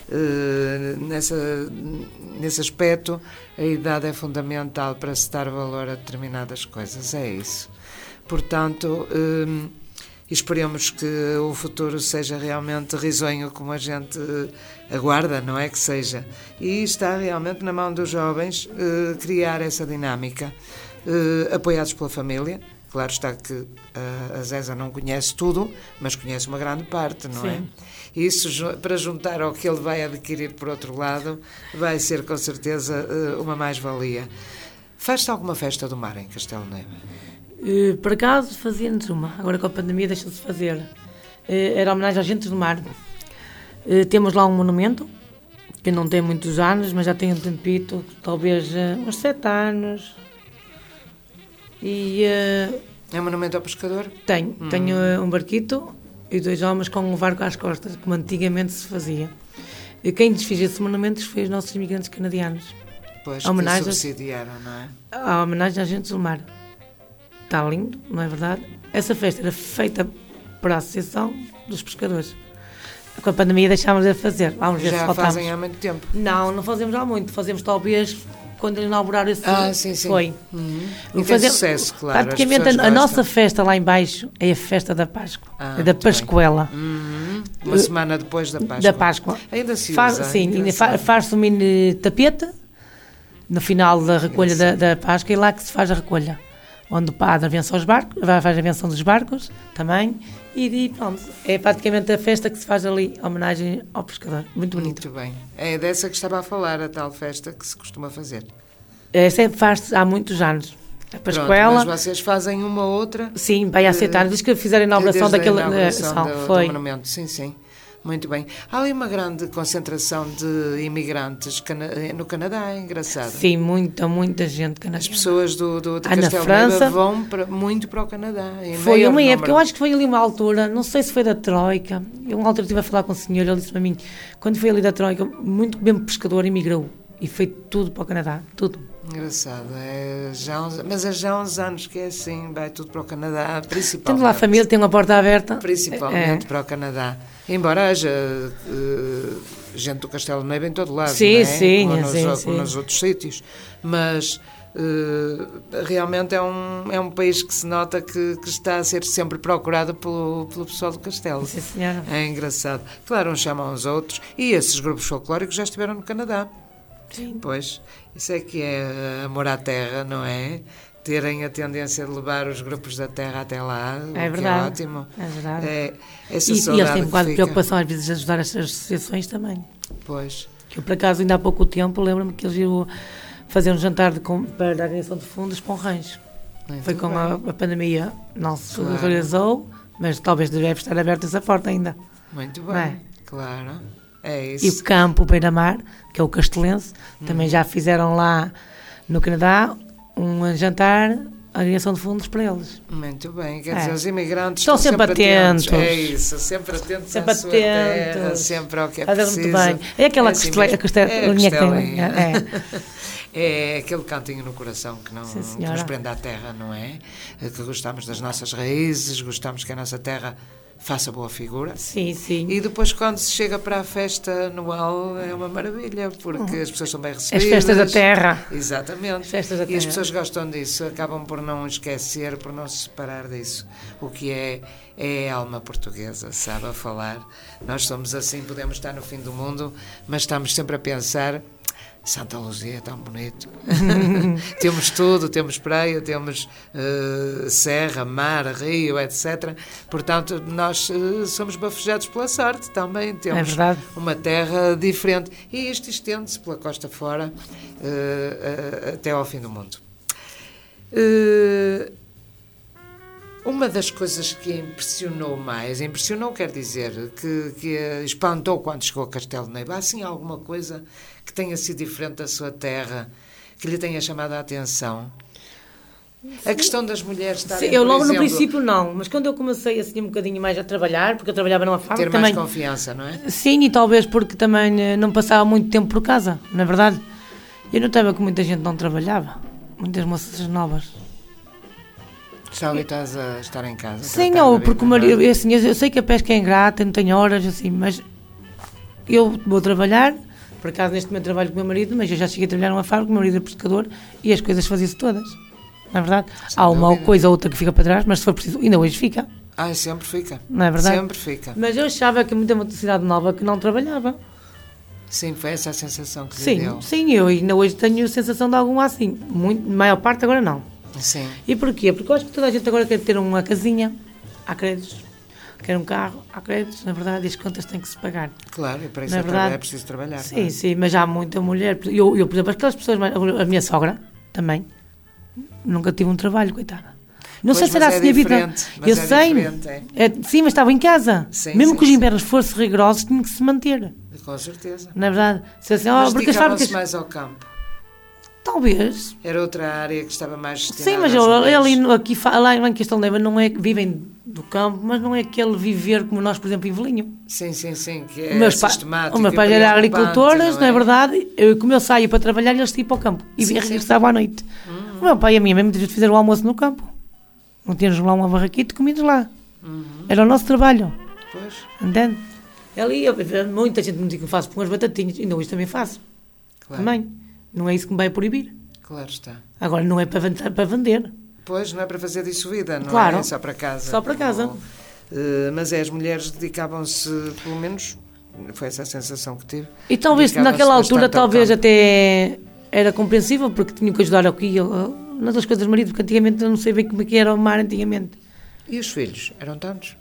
Nesse aspecto, a idade é fundamental para se dar valor a determinadas coisas, é isso. Portanto, esperemos que o futuro seja realmente risonho como a gente aguarda, não é que seja. E está realmente na mão dos jovens criar essa dinâmica, apoiados pela família. Claro está que a Zéza não conhece tudo, mas conhece uma grande parte, não é? Isso, para juntar ao que ele vai adquirir por outro lado, vai ser com certeza uma mais-valia. Faz-se alguma festa do mar em Castelo Neve? Por acaso fazia-nos uma, agora com a pandemia deixou-se fazer. Era homenagem às gentes do mar. Temos lá um monumento, que não tem muitos anos, mas já tem um tempito, talvez uns 7 anos. E, é um monumento ao pescador? Tenho um barquito e 2 homens com um barco às costas, como antigamente se fazia. E quem desfez esses monumentos foi os nossos imigrantes canadianos. Pois, que subsidiaram, não é? A homenagem às gentes do mar. Está lindo, não é verdade? Essa festa era feita por a Associação dos Pescadores. Com a pandemia deixámos de fazer. Vamos ver se já faltamos. Fazem há muito tempo? Não fazemos há muito. Fazemos talvez quando inauguraram esse... sim. Foi. E tem sucesso, claro. Praticamente a nossa festa lá em baixo é a festa da Páscoa. É da Pascuela. Uma semana depois da Páscoa. Da Páscoa. Ainda se usa. Sim, faz-se um mini tapete no final da recolha da Páscoa e lá que se faz a recolha. Onde o padre vence aos barcos, faz a benção dos barcos também, e pronto, é praticamente a festa que se faz ali, homenagem ao pescador. Muito bonito. Muito bem. É dessa que estava a falar, a tal festa que se costuma fazer. Essa faz-se há muitos anos. A Pascuela... Pronto, mas vocês fazem uma outra... Sim, vai aceitar. Diz que fizeram a inauguração daquele... do monumento, sim. Muito bem. Há ali uma grande concentração de imigrantes no Canadá, é engraçado. Sim, muita gente canadiana. As pessoas de Castelo Neve vão muito para o Canadá. Foi uma época, eu acho que foi ali uma altura, não sei se foi da Troika, eu uma altura estive a falar com o senhor, ele disse para mim, quando foi ali da Troika, muito bem pescador emigrou e foi tudo para o Canadá, tudo. Engraçado, mas é já há uns anos que é assim, vai tudo para o Canadá, principalmente. Tendo lá a família, tem uma porta aberta. Principalmente para o Canadá. Embora haja gente do Castelo Neve em todo lado, sim, não é? sim, como nos outros sítios, mas realmente é um país que se nota que está a ser sempre procurado pelo pessoal do Castelo. Sim, senhora. É engraçado. Claro, uns chamam os outros, e esses grupos folclóricos já estiveram no Canadá. Sim. Pois, isso é que é amor à terra, não é? Terem a tendência de levar os grupos da terra até lá, é verdade, que é ótimo. É verdade. Essa e eles têm um bocado de preocupação às vezes de ajudar as associações também. Pois. Que eu, por acaso, ainda há pouco tempo, lembro-me que eles iam fazer um jantar para a agremiação de fundos para um rancho. Foi com a pandemia, não se realizou, mas talvez deve estar aberta essa porta ainda. Muito bem, claro. É isso. E o campo Beira-Mar, que é o castelense, também já fizeram lá no Canadá um jantar agregação de fundos para eles. Muito bem, quer dizer, os imigrantes estão sempre atentos. É isso, sempre atentos sempre à sua terra, sempre ao que é preciso. Muito bem. É aquela costelinha que tem. É aquele cantinho no coração que nos prende à terra, não é? Que gostamos das nossas raízes, gostamos que a nossa terra faça boa figura. Sim, sim. E depois, quando se chega para a festa anual, é uma maravilha, porque as pessoas são bem recebidas. As festas da terra. Exatamente. Festas da terra. E as pessoas gostam disso, acabam por não esquecer, por não se separar disso. O que é a alma portuguesa, sabe a falar. Nós somos assim, podemos estar no fim do mundo, mas estamos sempre a pensar... Santa Luzia é tão bonito. Temos tudo, temos praia, temos serra, mar, rio, etc. Portanto, nós somos bafejados pela sorte também. Temos uma terra diferente. E isto estende-se pela costa fora até ao fim do mundo. Uma das coisas que impressionou quer dizer, que espantou quando chegou ao Castelo de Neiva, assim alguma coisa que tenha sido diferente da sua terra, que lhe tenha chamado a atenção? A questão das mulheres estarem, eu logo no princípio não, mas quando eu comecei assim um bocadinho mais a trabalhar, porque eu trabalhava numa fábrica... Ter mais confiança, não é? Sim, e talvez porque também não passava muito tempo por casa, na verdade. Eu notava que muita gente não trabalhava, muitas moças novas. Já estás a estar em casa? Sim, ou porque o marido, assim, eu sei que a pesca é ingrata, não tenho horas, assim, mas eu vou trabalhar, por acaso neste momento trabalho com o meu marido, mas eu já cheguei a trabalhar numa fábrica, o meu marido é pescador e as coisas faziam-se todas, não é verdade? Há uma coisa ou outra que fica para trás, mas se for preciso, ainda hoje fica. Sempre fica. Não é verdade? Sempre fica. Mas eu achava que muita motricidade nova que não trabalhava. Sim, foi essa a sensação que lhe deu. Sim, eu ainda hoje tenho a sensação de alguma assim, maior parte agora não. Sim. E porquê? Porque eu acho que toda a gente agora quer ter uma casinha, há créditos, quer um carro, há créditos, na verdade, e as contas têm que se pagar. Claro, e para isso é preciso trabalhar. Sim, claro. Sim, mas há muita mulher. Eu, por exemplo, aquelas pessoas, a minha sogra também, nunca tive um trabalho, coitada. Não sei se era assim a vida. Eu sei. Sim, mas estava em casa. Sim, mesmo que os invernos fossem rigorosos, tinha que se manter. Com certeza. Na verdade. Mas dedicavam-se mais ao campo. Talvez. Era outra área que estava mais destinada. Sim, mas lá em Castelo de Neiva não é que vivem do campo, mas não é aquele viver como nós, por exemplo, em Velinho. Sim, que é sistemático. O meu pai era agricultor, não é verdade? Como eu saio para trabalhar, eles iam para o campo e regressavam à noite. O meu pai e a minha mãe muitas vezes fizeram o almoço no campo. Não tínhamos lá uma barraquita, comíamos lá. Era o nosso trabalho. Pois. Entende? Ali, muita gente me diz que faço umas batatinhas, ainda hoje também faço. Claro. Também. Não é isso que me vai proibir. Claro está. Agora, não é para vender. Pois, não é para fazer disso vida, não claro. É só para casa. Só para casa. Mas as mulheres dedicavam-se, pelo menos, foi essa a sensação que tive. E talvez naquela altura, talvez até era compreensível, porque tinham que ajudar aqui nas outras coisas do marido, porque antigamente eu não sei bem como é que era o mar antigamente. E os filhos? Eram tantos?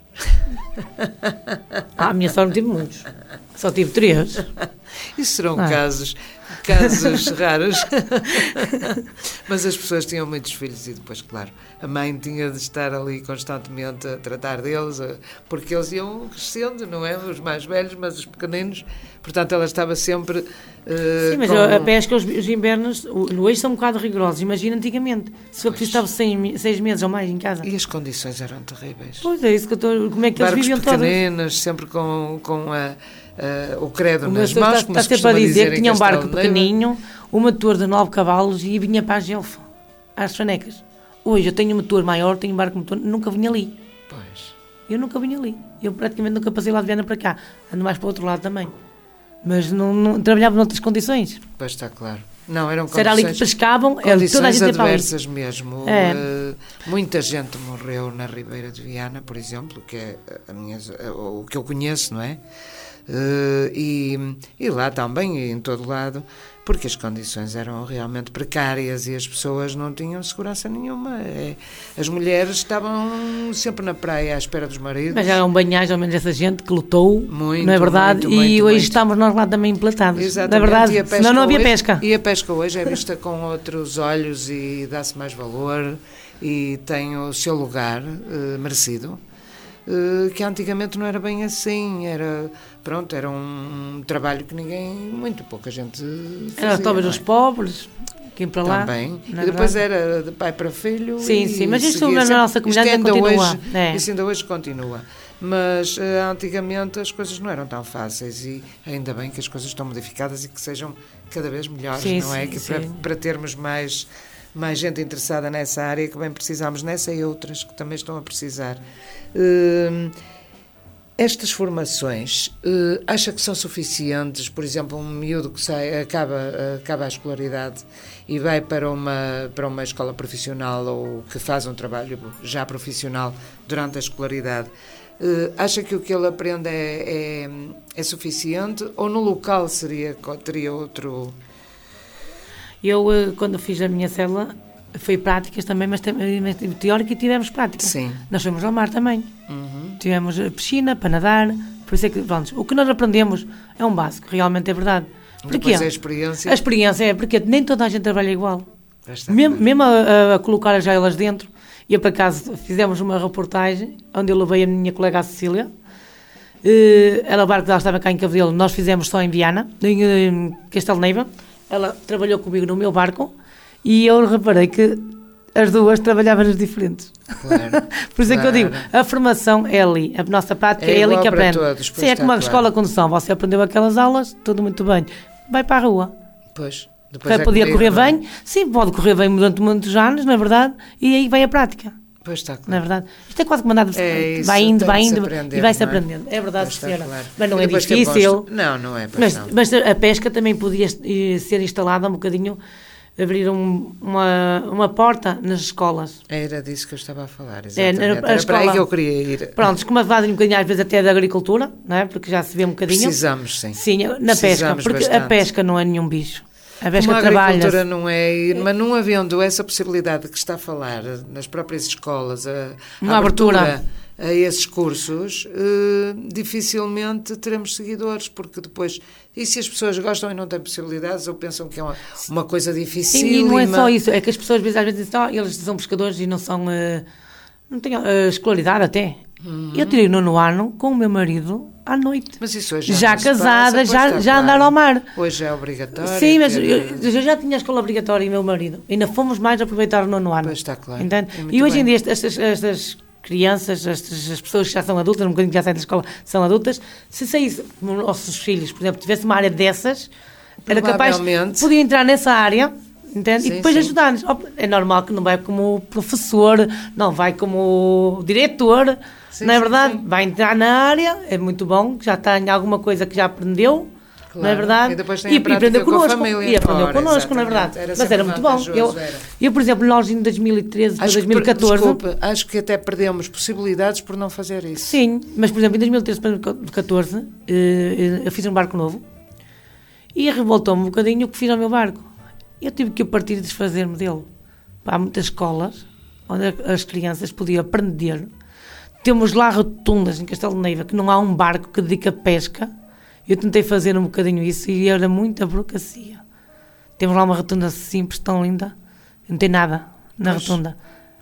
A minha sogra não tive muitos. Só tive 3. Isso serão casos raros. Mas as pessoas tinham muitos filhos e depois, claro, a mãe tinha de estar ali constantemente a tratar deles, porque eles iam crescendo, não é? Os mais velhos, mas os pequeninos. Portanto, ela estava sempre... Sim, mas a pesca, os invernos, hoje são um bocado rigorosos. Imagina antigamente, se eu precisava 6 meses ou mais em casa. E as condições eram terríveis. Pois é, isso que eu estou... Como é que barcos eles viviam todos? Pequeninos, sempre com o credo nas mãos, como se costuma sempre a dizer que tinha um barco pequenino, um motor de 9 cavalos e vinha para a Gelfa, às Fanecas. Hoje eu tenho um motor maior, tenho um barco motor, nunca vinha ali. Pois. Eu nunca vinha ali. Eu praticamente nunca passei lá de Viana para cá. Ando mais para o outro lado também. Mas não trabalhava noutras condições. Pois está claro. Não, eram condições... Se era ali que pescavam, condições toda a gente adversas mesmo. Muita gente morreu na Ribeira de Viana, por exemplo, que é o que eu conheço, não é? E lá também, e em todo lado, porque as condições eram realmente precárias e as pessoas não tinham segurança nenhuma. As mulheres estavam sempre na praia à espera dos maridos. Mas eram banhais, ao menos essa gente que lutou, muito, não é verdade? Muito, hoje estamos nós lá também emplatados. Exatamente. Na verdade, senão não havia pesca. E a pesca hoje é vista com outros olhos e dá-se mais valor e tem o seu lugar merecido. Que antigamente não era bem assim, era um trabalho que muito pouca gente fazia. Era talvez os pobres, Aqui para lá. Também. E depois era de pai para filho. Sim, mas isso na nossa comunidade ainda continua. Hoje, Isso ainda hoje continua. Mas antigamente as coisas não eram tão fáceis e ainda bem que as coisas estão modificadas e que sejam cada vez melhores, não é? Que para termos mais gente interessada nessa área, que bem precisamos nessa e outras que também estão a precisar. Estas formações, acha que são suficientes? Por exemplo, um miúdo que acaba a escolaridade e vai para uma escola profissional ou que faz um trabalho já profissional durante a escolaridade, acha que o que ele aprende é suficiente ou no local teria outro? Eu, quando fiz a minha célula, foi práticas também, mas teórica e tivemos prática. Sim. Nós fomos ao mar também. Tivemos piscina para nadar, por isso é que, pronto, o que nós aprendemos é um básico, realmente é verdade. Depois a experiência. A experiência é porque nem toda a gente trabalha igual. Mesmo a colocar as jailas dentro, e por acaso fizemos uma reportagem onde eu levei a minha colega a Cecília. Ela, o barco dela estava cá em Cabedelo, nós fizemos só em Viana, em Castelo Neiva. Ela trabalhou comigo no meu barco e eu reparei que as duas trabalhávamos diferentes. Claro, por isso é que eu digo, a formação é ali, a nossa prática é ali que aprende. Sim, é como a escola de condução, você aprendeu aquelas aulas, tudo muito bem, vai para a rua. Pois. Depois podia correr bem, sim, pode correr bem durante muitos anos, na verdade, e aí vai a prática. Pois está claro. Na verdade, isto é quase que mandado vai indo e vai-se aprendendo. É verdade, senhora. Claro. Mas não é difícil. Não é. Mas a pesca também podia ser instalada um bocadinho, abrir uma porta nas escolas. Era disso que eu estava a falar, exatamente. Era escola, para aí que eu queria ir. Pronto, como fazem um bocadinho às vezes até da agricultura, não é? Porque já se vê um bocadinho. Precisamos, sim. Sim, na pesca, porque bastante. A pesca não é nenhum bicho. A agricultura não é, mas não havendo essa possibilidade que está a falar nas próprias escolas, a abertura a esses cursos, dificilmente teremos seguidores, porque depois, e se as pessoas gostam e não têm possibilidades, ou pensam que é uma coisa difícil. Sim, e não é só isso, é que as pessoas às vezes dizem, eles são pescadores e não têm escolaridade até. Eu tirei o 9º ano com o meu marido à noite. Mas isso hoje já casada, já andar ao mar. Hoje é obrigatório. Sim, mas eu já tinha a escola obrigatória e meu marido. Ainda fomos mais aproveitar o 9º ano. Pois está claro. Entende? E hoje em dia estas crianças, as pessoas que já são adultas, um bocadinho que já saem da escola, são adultas, se saísse, como os nossos filhos, por exemplo, tivesse uma área dessas, era capaz, podia entrar nessa área. Entende? Sim, e depois ajudar-nos. É normal que não vai como professor, não vai como diretor, sim, não é verdade? Sim. Vai entrar na área, é muito bom, já tem alguma coisa que já aprendeu, claro. Não é verdade? E depois tem a prática com a família. E aprendeu connosco, não é verdade? Mas era muito bom. Eu, por exemplo, nós em 2013 para 2014... Desculpa, acho que até perdemos possibilidades por não fazer isso. Sim, mas, por exemplo, em 2013 para 2014 eu fiz um barco novo e revoltou-me um bocadinho o que fiz ao meu barco. Eu tive que partir e desfazer-me dele. Há muitas escolas onde as crianças podiam aprender. Temos lá rotundas em Castelo de Neiva, que não há um barco que dedica pesca. Eu tentei fazer um bocadinho isso e era muita burocracia. Temos lá uma rotunda simples, tão linda. Não tem nada na rotunda.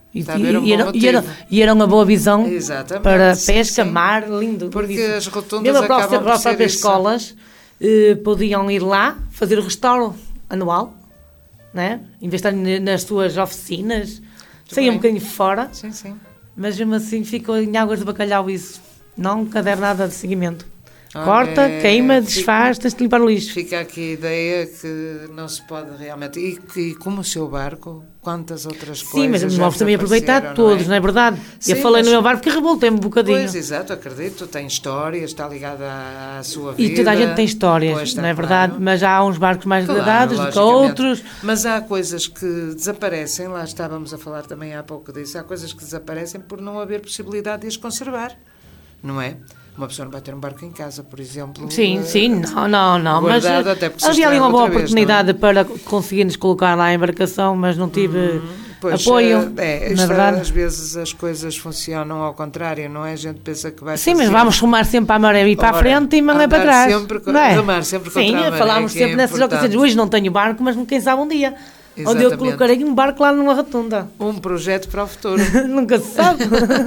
E era uma boa visão. Exatamente, para pesca, sim. Mar, lindo. Porque as rotundas acabam por ser as escolas podiam ir lá, fazer o restauro anual. Né? Em vez de estar nas suas oficinas, saía um bocadinho fora, sim. Mas mesmo assim ficou em águas de bacalhau isso. Não cadê nada de seguimento. Corta, queima, desfaz, tens de limpar o lixo. Fica aqui a ideia que não se pode realmente... E como o seu barco, quantas outras coisas... Sim, mas nós também aproveitar todos, não é verdade? Sim, eu falei no meu barco que revoltei-me um bocadinho. Pois, exato, acredito, tem histórias, está ligada à sua vida. E toda a gente tem histórias, pois, não é verdade? Claro. Mas há uns barcos mais degradados do que outros. Mas há coisas que desaparecem, lá estávamos a falar também há pouco disso, há coisas que desaparecem por não haver possibilidade de as conservar, não é? Uma pessoa não vai ter um barco em casa, por exemplo. Sim, não. Mas havia ali uma boa oportunidade para conseguir-nos colocar lá a embarcação, mas não tive apoio. Na verdade. Às vezes as coisas funcionam ao contrário, não é? A gente pensa que vai Sim, mas vamos remar sempre à maré e para a frente e mandar para trás. Remar sempre contra a maré. Sim, falámos sempre nessas ocasiões. Hoje não tenho barco, mas quem sabe um dia. Exatamente. Onde eu colocarei um barco lá numa rotunda. Um projeto para o futuro. Nunca se sabe.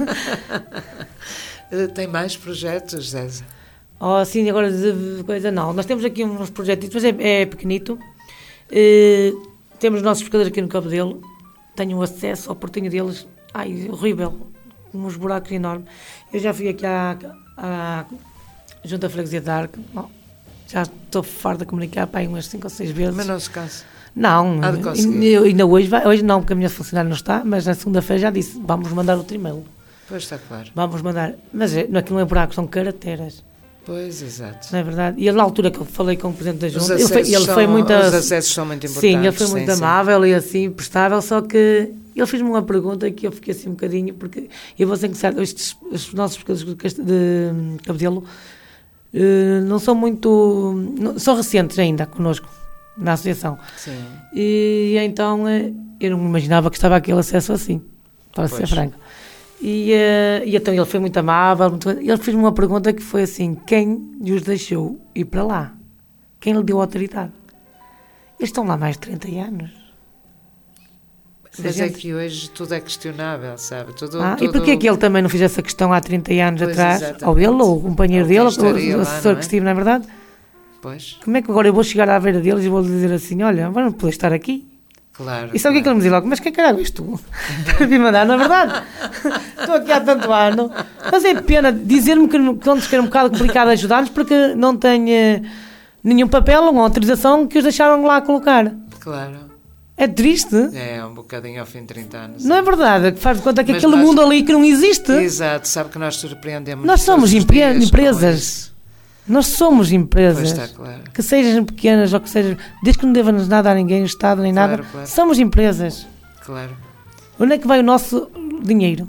Tem mais projetos, Zéza? Sim, agora de coisa não. Nós temos aqui uns projetos, mas é pequenito. temos os nossos pescadores aqui no Cabedelo, tenho acesso ao portinho deles, horrível, uns buracos enormes. Eu já fui aqui junto à freguesia de Arco, já estou farta de comunicar para aí umas 5 ou 6 vezes. Mas não se cansa. Não, ainda hoje não, porque a minha funcionária não está, mas na segunda-feira já disse, vamos mandar outro e-mail. Pois está claro. Vamos mandar, mas aquilo não é buraco, são caracteras. Pois, exato. Não é verdade? E na altura que eu falei com o Presidente da Junta, Os acessos são muito importantes. Sim, ele foi muito amável e assim, prestável, só que ele fez-me uma pergunta que eu fiquei assim um bocadinho, porque eu vou ser sincero, os nossos pescadores de Cabedelo não são muito... são recentes ainda connosco, na associação. Sim. E então eu não me imaginava que estava aquele acesso assim, para ser franco. E então ele foi muito amável, ele fez-me uma pergunta que foi assim: quem os deixou ir para lá? Quem lhe deu autoridade? Eles estão lá há mais de 30 anos. Mas é que hoje tudo é questionável, sabe? E porquê é que ele também não fez essa questão há 30 anos atrás? Exatamente. Ou ele, ou o companheiro dele, ou o assessor que estive, não é verdade? Pois. Como é que agora eu vou chegar à beira deles e vou dizer assim: olha, agora não poder estar aqui? Claro. E sabe o que é que ele me diz logo? Mas que caralho és tu? Para me mandar, não é verdade? Estou aqui há tanto ano. Mas é pena dizer-me que é um bocado complicado ajudar-nos porque não tem nenhum papel ou autorização que os deixaram lá colocar. Claro. É triste. É, um bocadinho ao fim de 30 anos. Não é verdade? Que faz de conta que aquele mundo ali que não existe. Exato, sabe que nós surpreendemos. Nós somos empresas. Nós somos empresas, pois está, claro. Que sejam pequenas ou que sejam, desde que não devamos nada a ninguém, Estado nem claro, nada, claro. Somos empresas. Claro. Onde é que vai o nosso dinheiro?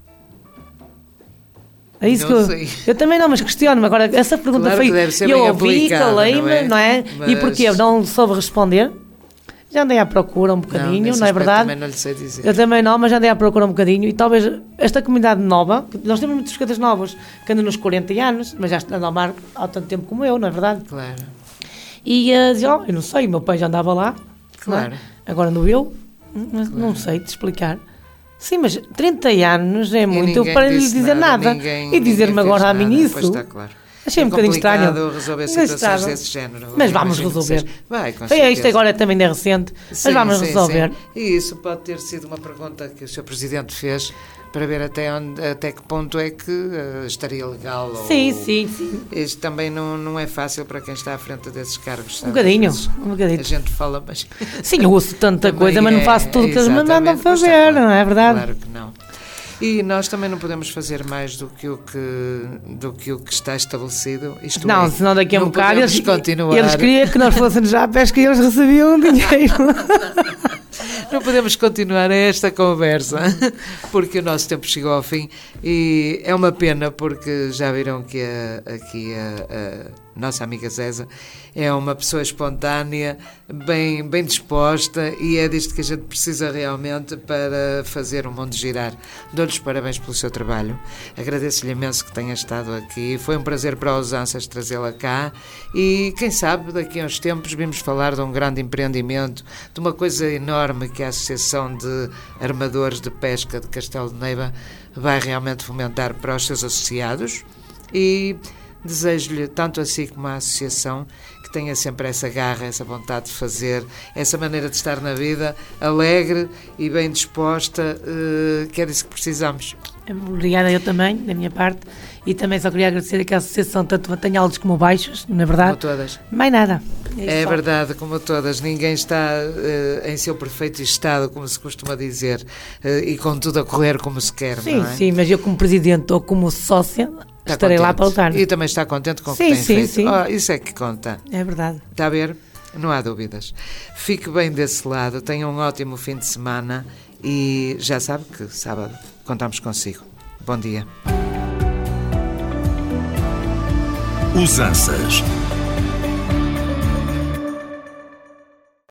É isso não que eu também não, mas questiono-me. Agora, essa pergunta claro foi, eu ouvi, calei-me, não é? Mas... E porquê? Eu não soube responder. Já andei à procura um bocadinho, não é verdade? Também não lhe sei dizer. Eu também não, mas já andei à procura um bocadinho e talvez esta comunidade nova, nós temos muitos pescadores novos que andam nos 40 anos, mas já andam ao mar há tanto tempo como eu, não é verdade? Claro. E eu não sei, o meu pai já andava lá, claro. Agora ando eu, claro. Não sei te explicar. Sim, mas 30 anos é muito para lhe dizer nada. E dizer-me agora a mim isso. Pois está claro. Achei um bocadinho estranho. Resolver situações desse género. Mas vamos resolver. Vai, com certeza. Isto agora também é recente, mas vamos resolver. Sim. E isso pode ter sido uma pergunta que o Sr. Presidente fez para ver até que ponto é que estaria legal. Sim. Isto também não é fácil para quem está à frente desses cargos. Sabe? Um bocadinho. A gente fala, mas... Sim, eu ouço tanta coisa, mas não faço tudo o que eles me mandam fazer, não é verdade? Claro que não. E nós também não podemos fazer mais do que o que está estabelecido. Isto não, é, senão daqui a um bocado eles continuar. Queriam que nós fôssemos já à pesca e eles recebiam dinheiro. Não podemos continuar esta conversa, porque o nosso tempo chegou ao fim e é uma pena, porque já viram que aqui a nossa amiga Zésa é uma pessoa espontânea, bem disposta, e é disto que a gente precisa realmente para fazer o mundo girar. Dou-lhes parabéns pelo seu trabalho, agradeço-lhe imenso que tenha estado aqui, foi um prazer para os Ansas trazê-la cá, e quem sabe daqui a uns tempos vimos falar de um grande empreendimento, de uma coisa enorme que a Associação de Armadores de Pesca de Castelo de Neiva vai realmente fomentar para os seus associados, e desejo-lhe, tanto a si como à associação, que tenha sempre essa garra, essa vontade de fazer, essa maneira de estar na vida, alegre e bem disposta, que é disso que precisamos. Obrigada, eu também, da minha parte, e também só queria agradecer que a associação tanto tem altos como baixos, não é verdade? Como todas. Mais nada. É verdade, como todas. Ninguém está em seu perfeito estado, como se costuma dizer, e com tudo a correr como se quer, sim, não é? Sim, mas eu como presidente ou como sócia estarei contente. Lá para lutar. E também está contente com o que tem feito. Sim. Isso é que conta. É verdade. Está a ver? Não há dúvidas. Fique bem desse lado, tenha um ótimo fim de semana e já sabe que sábado contamos consigo. Bom dia. Os Ansas.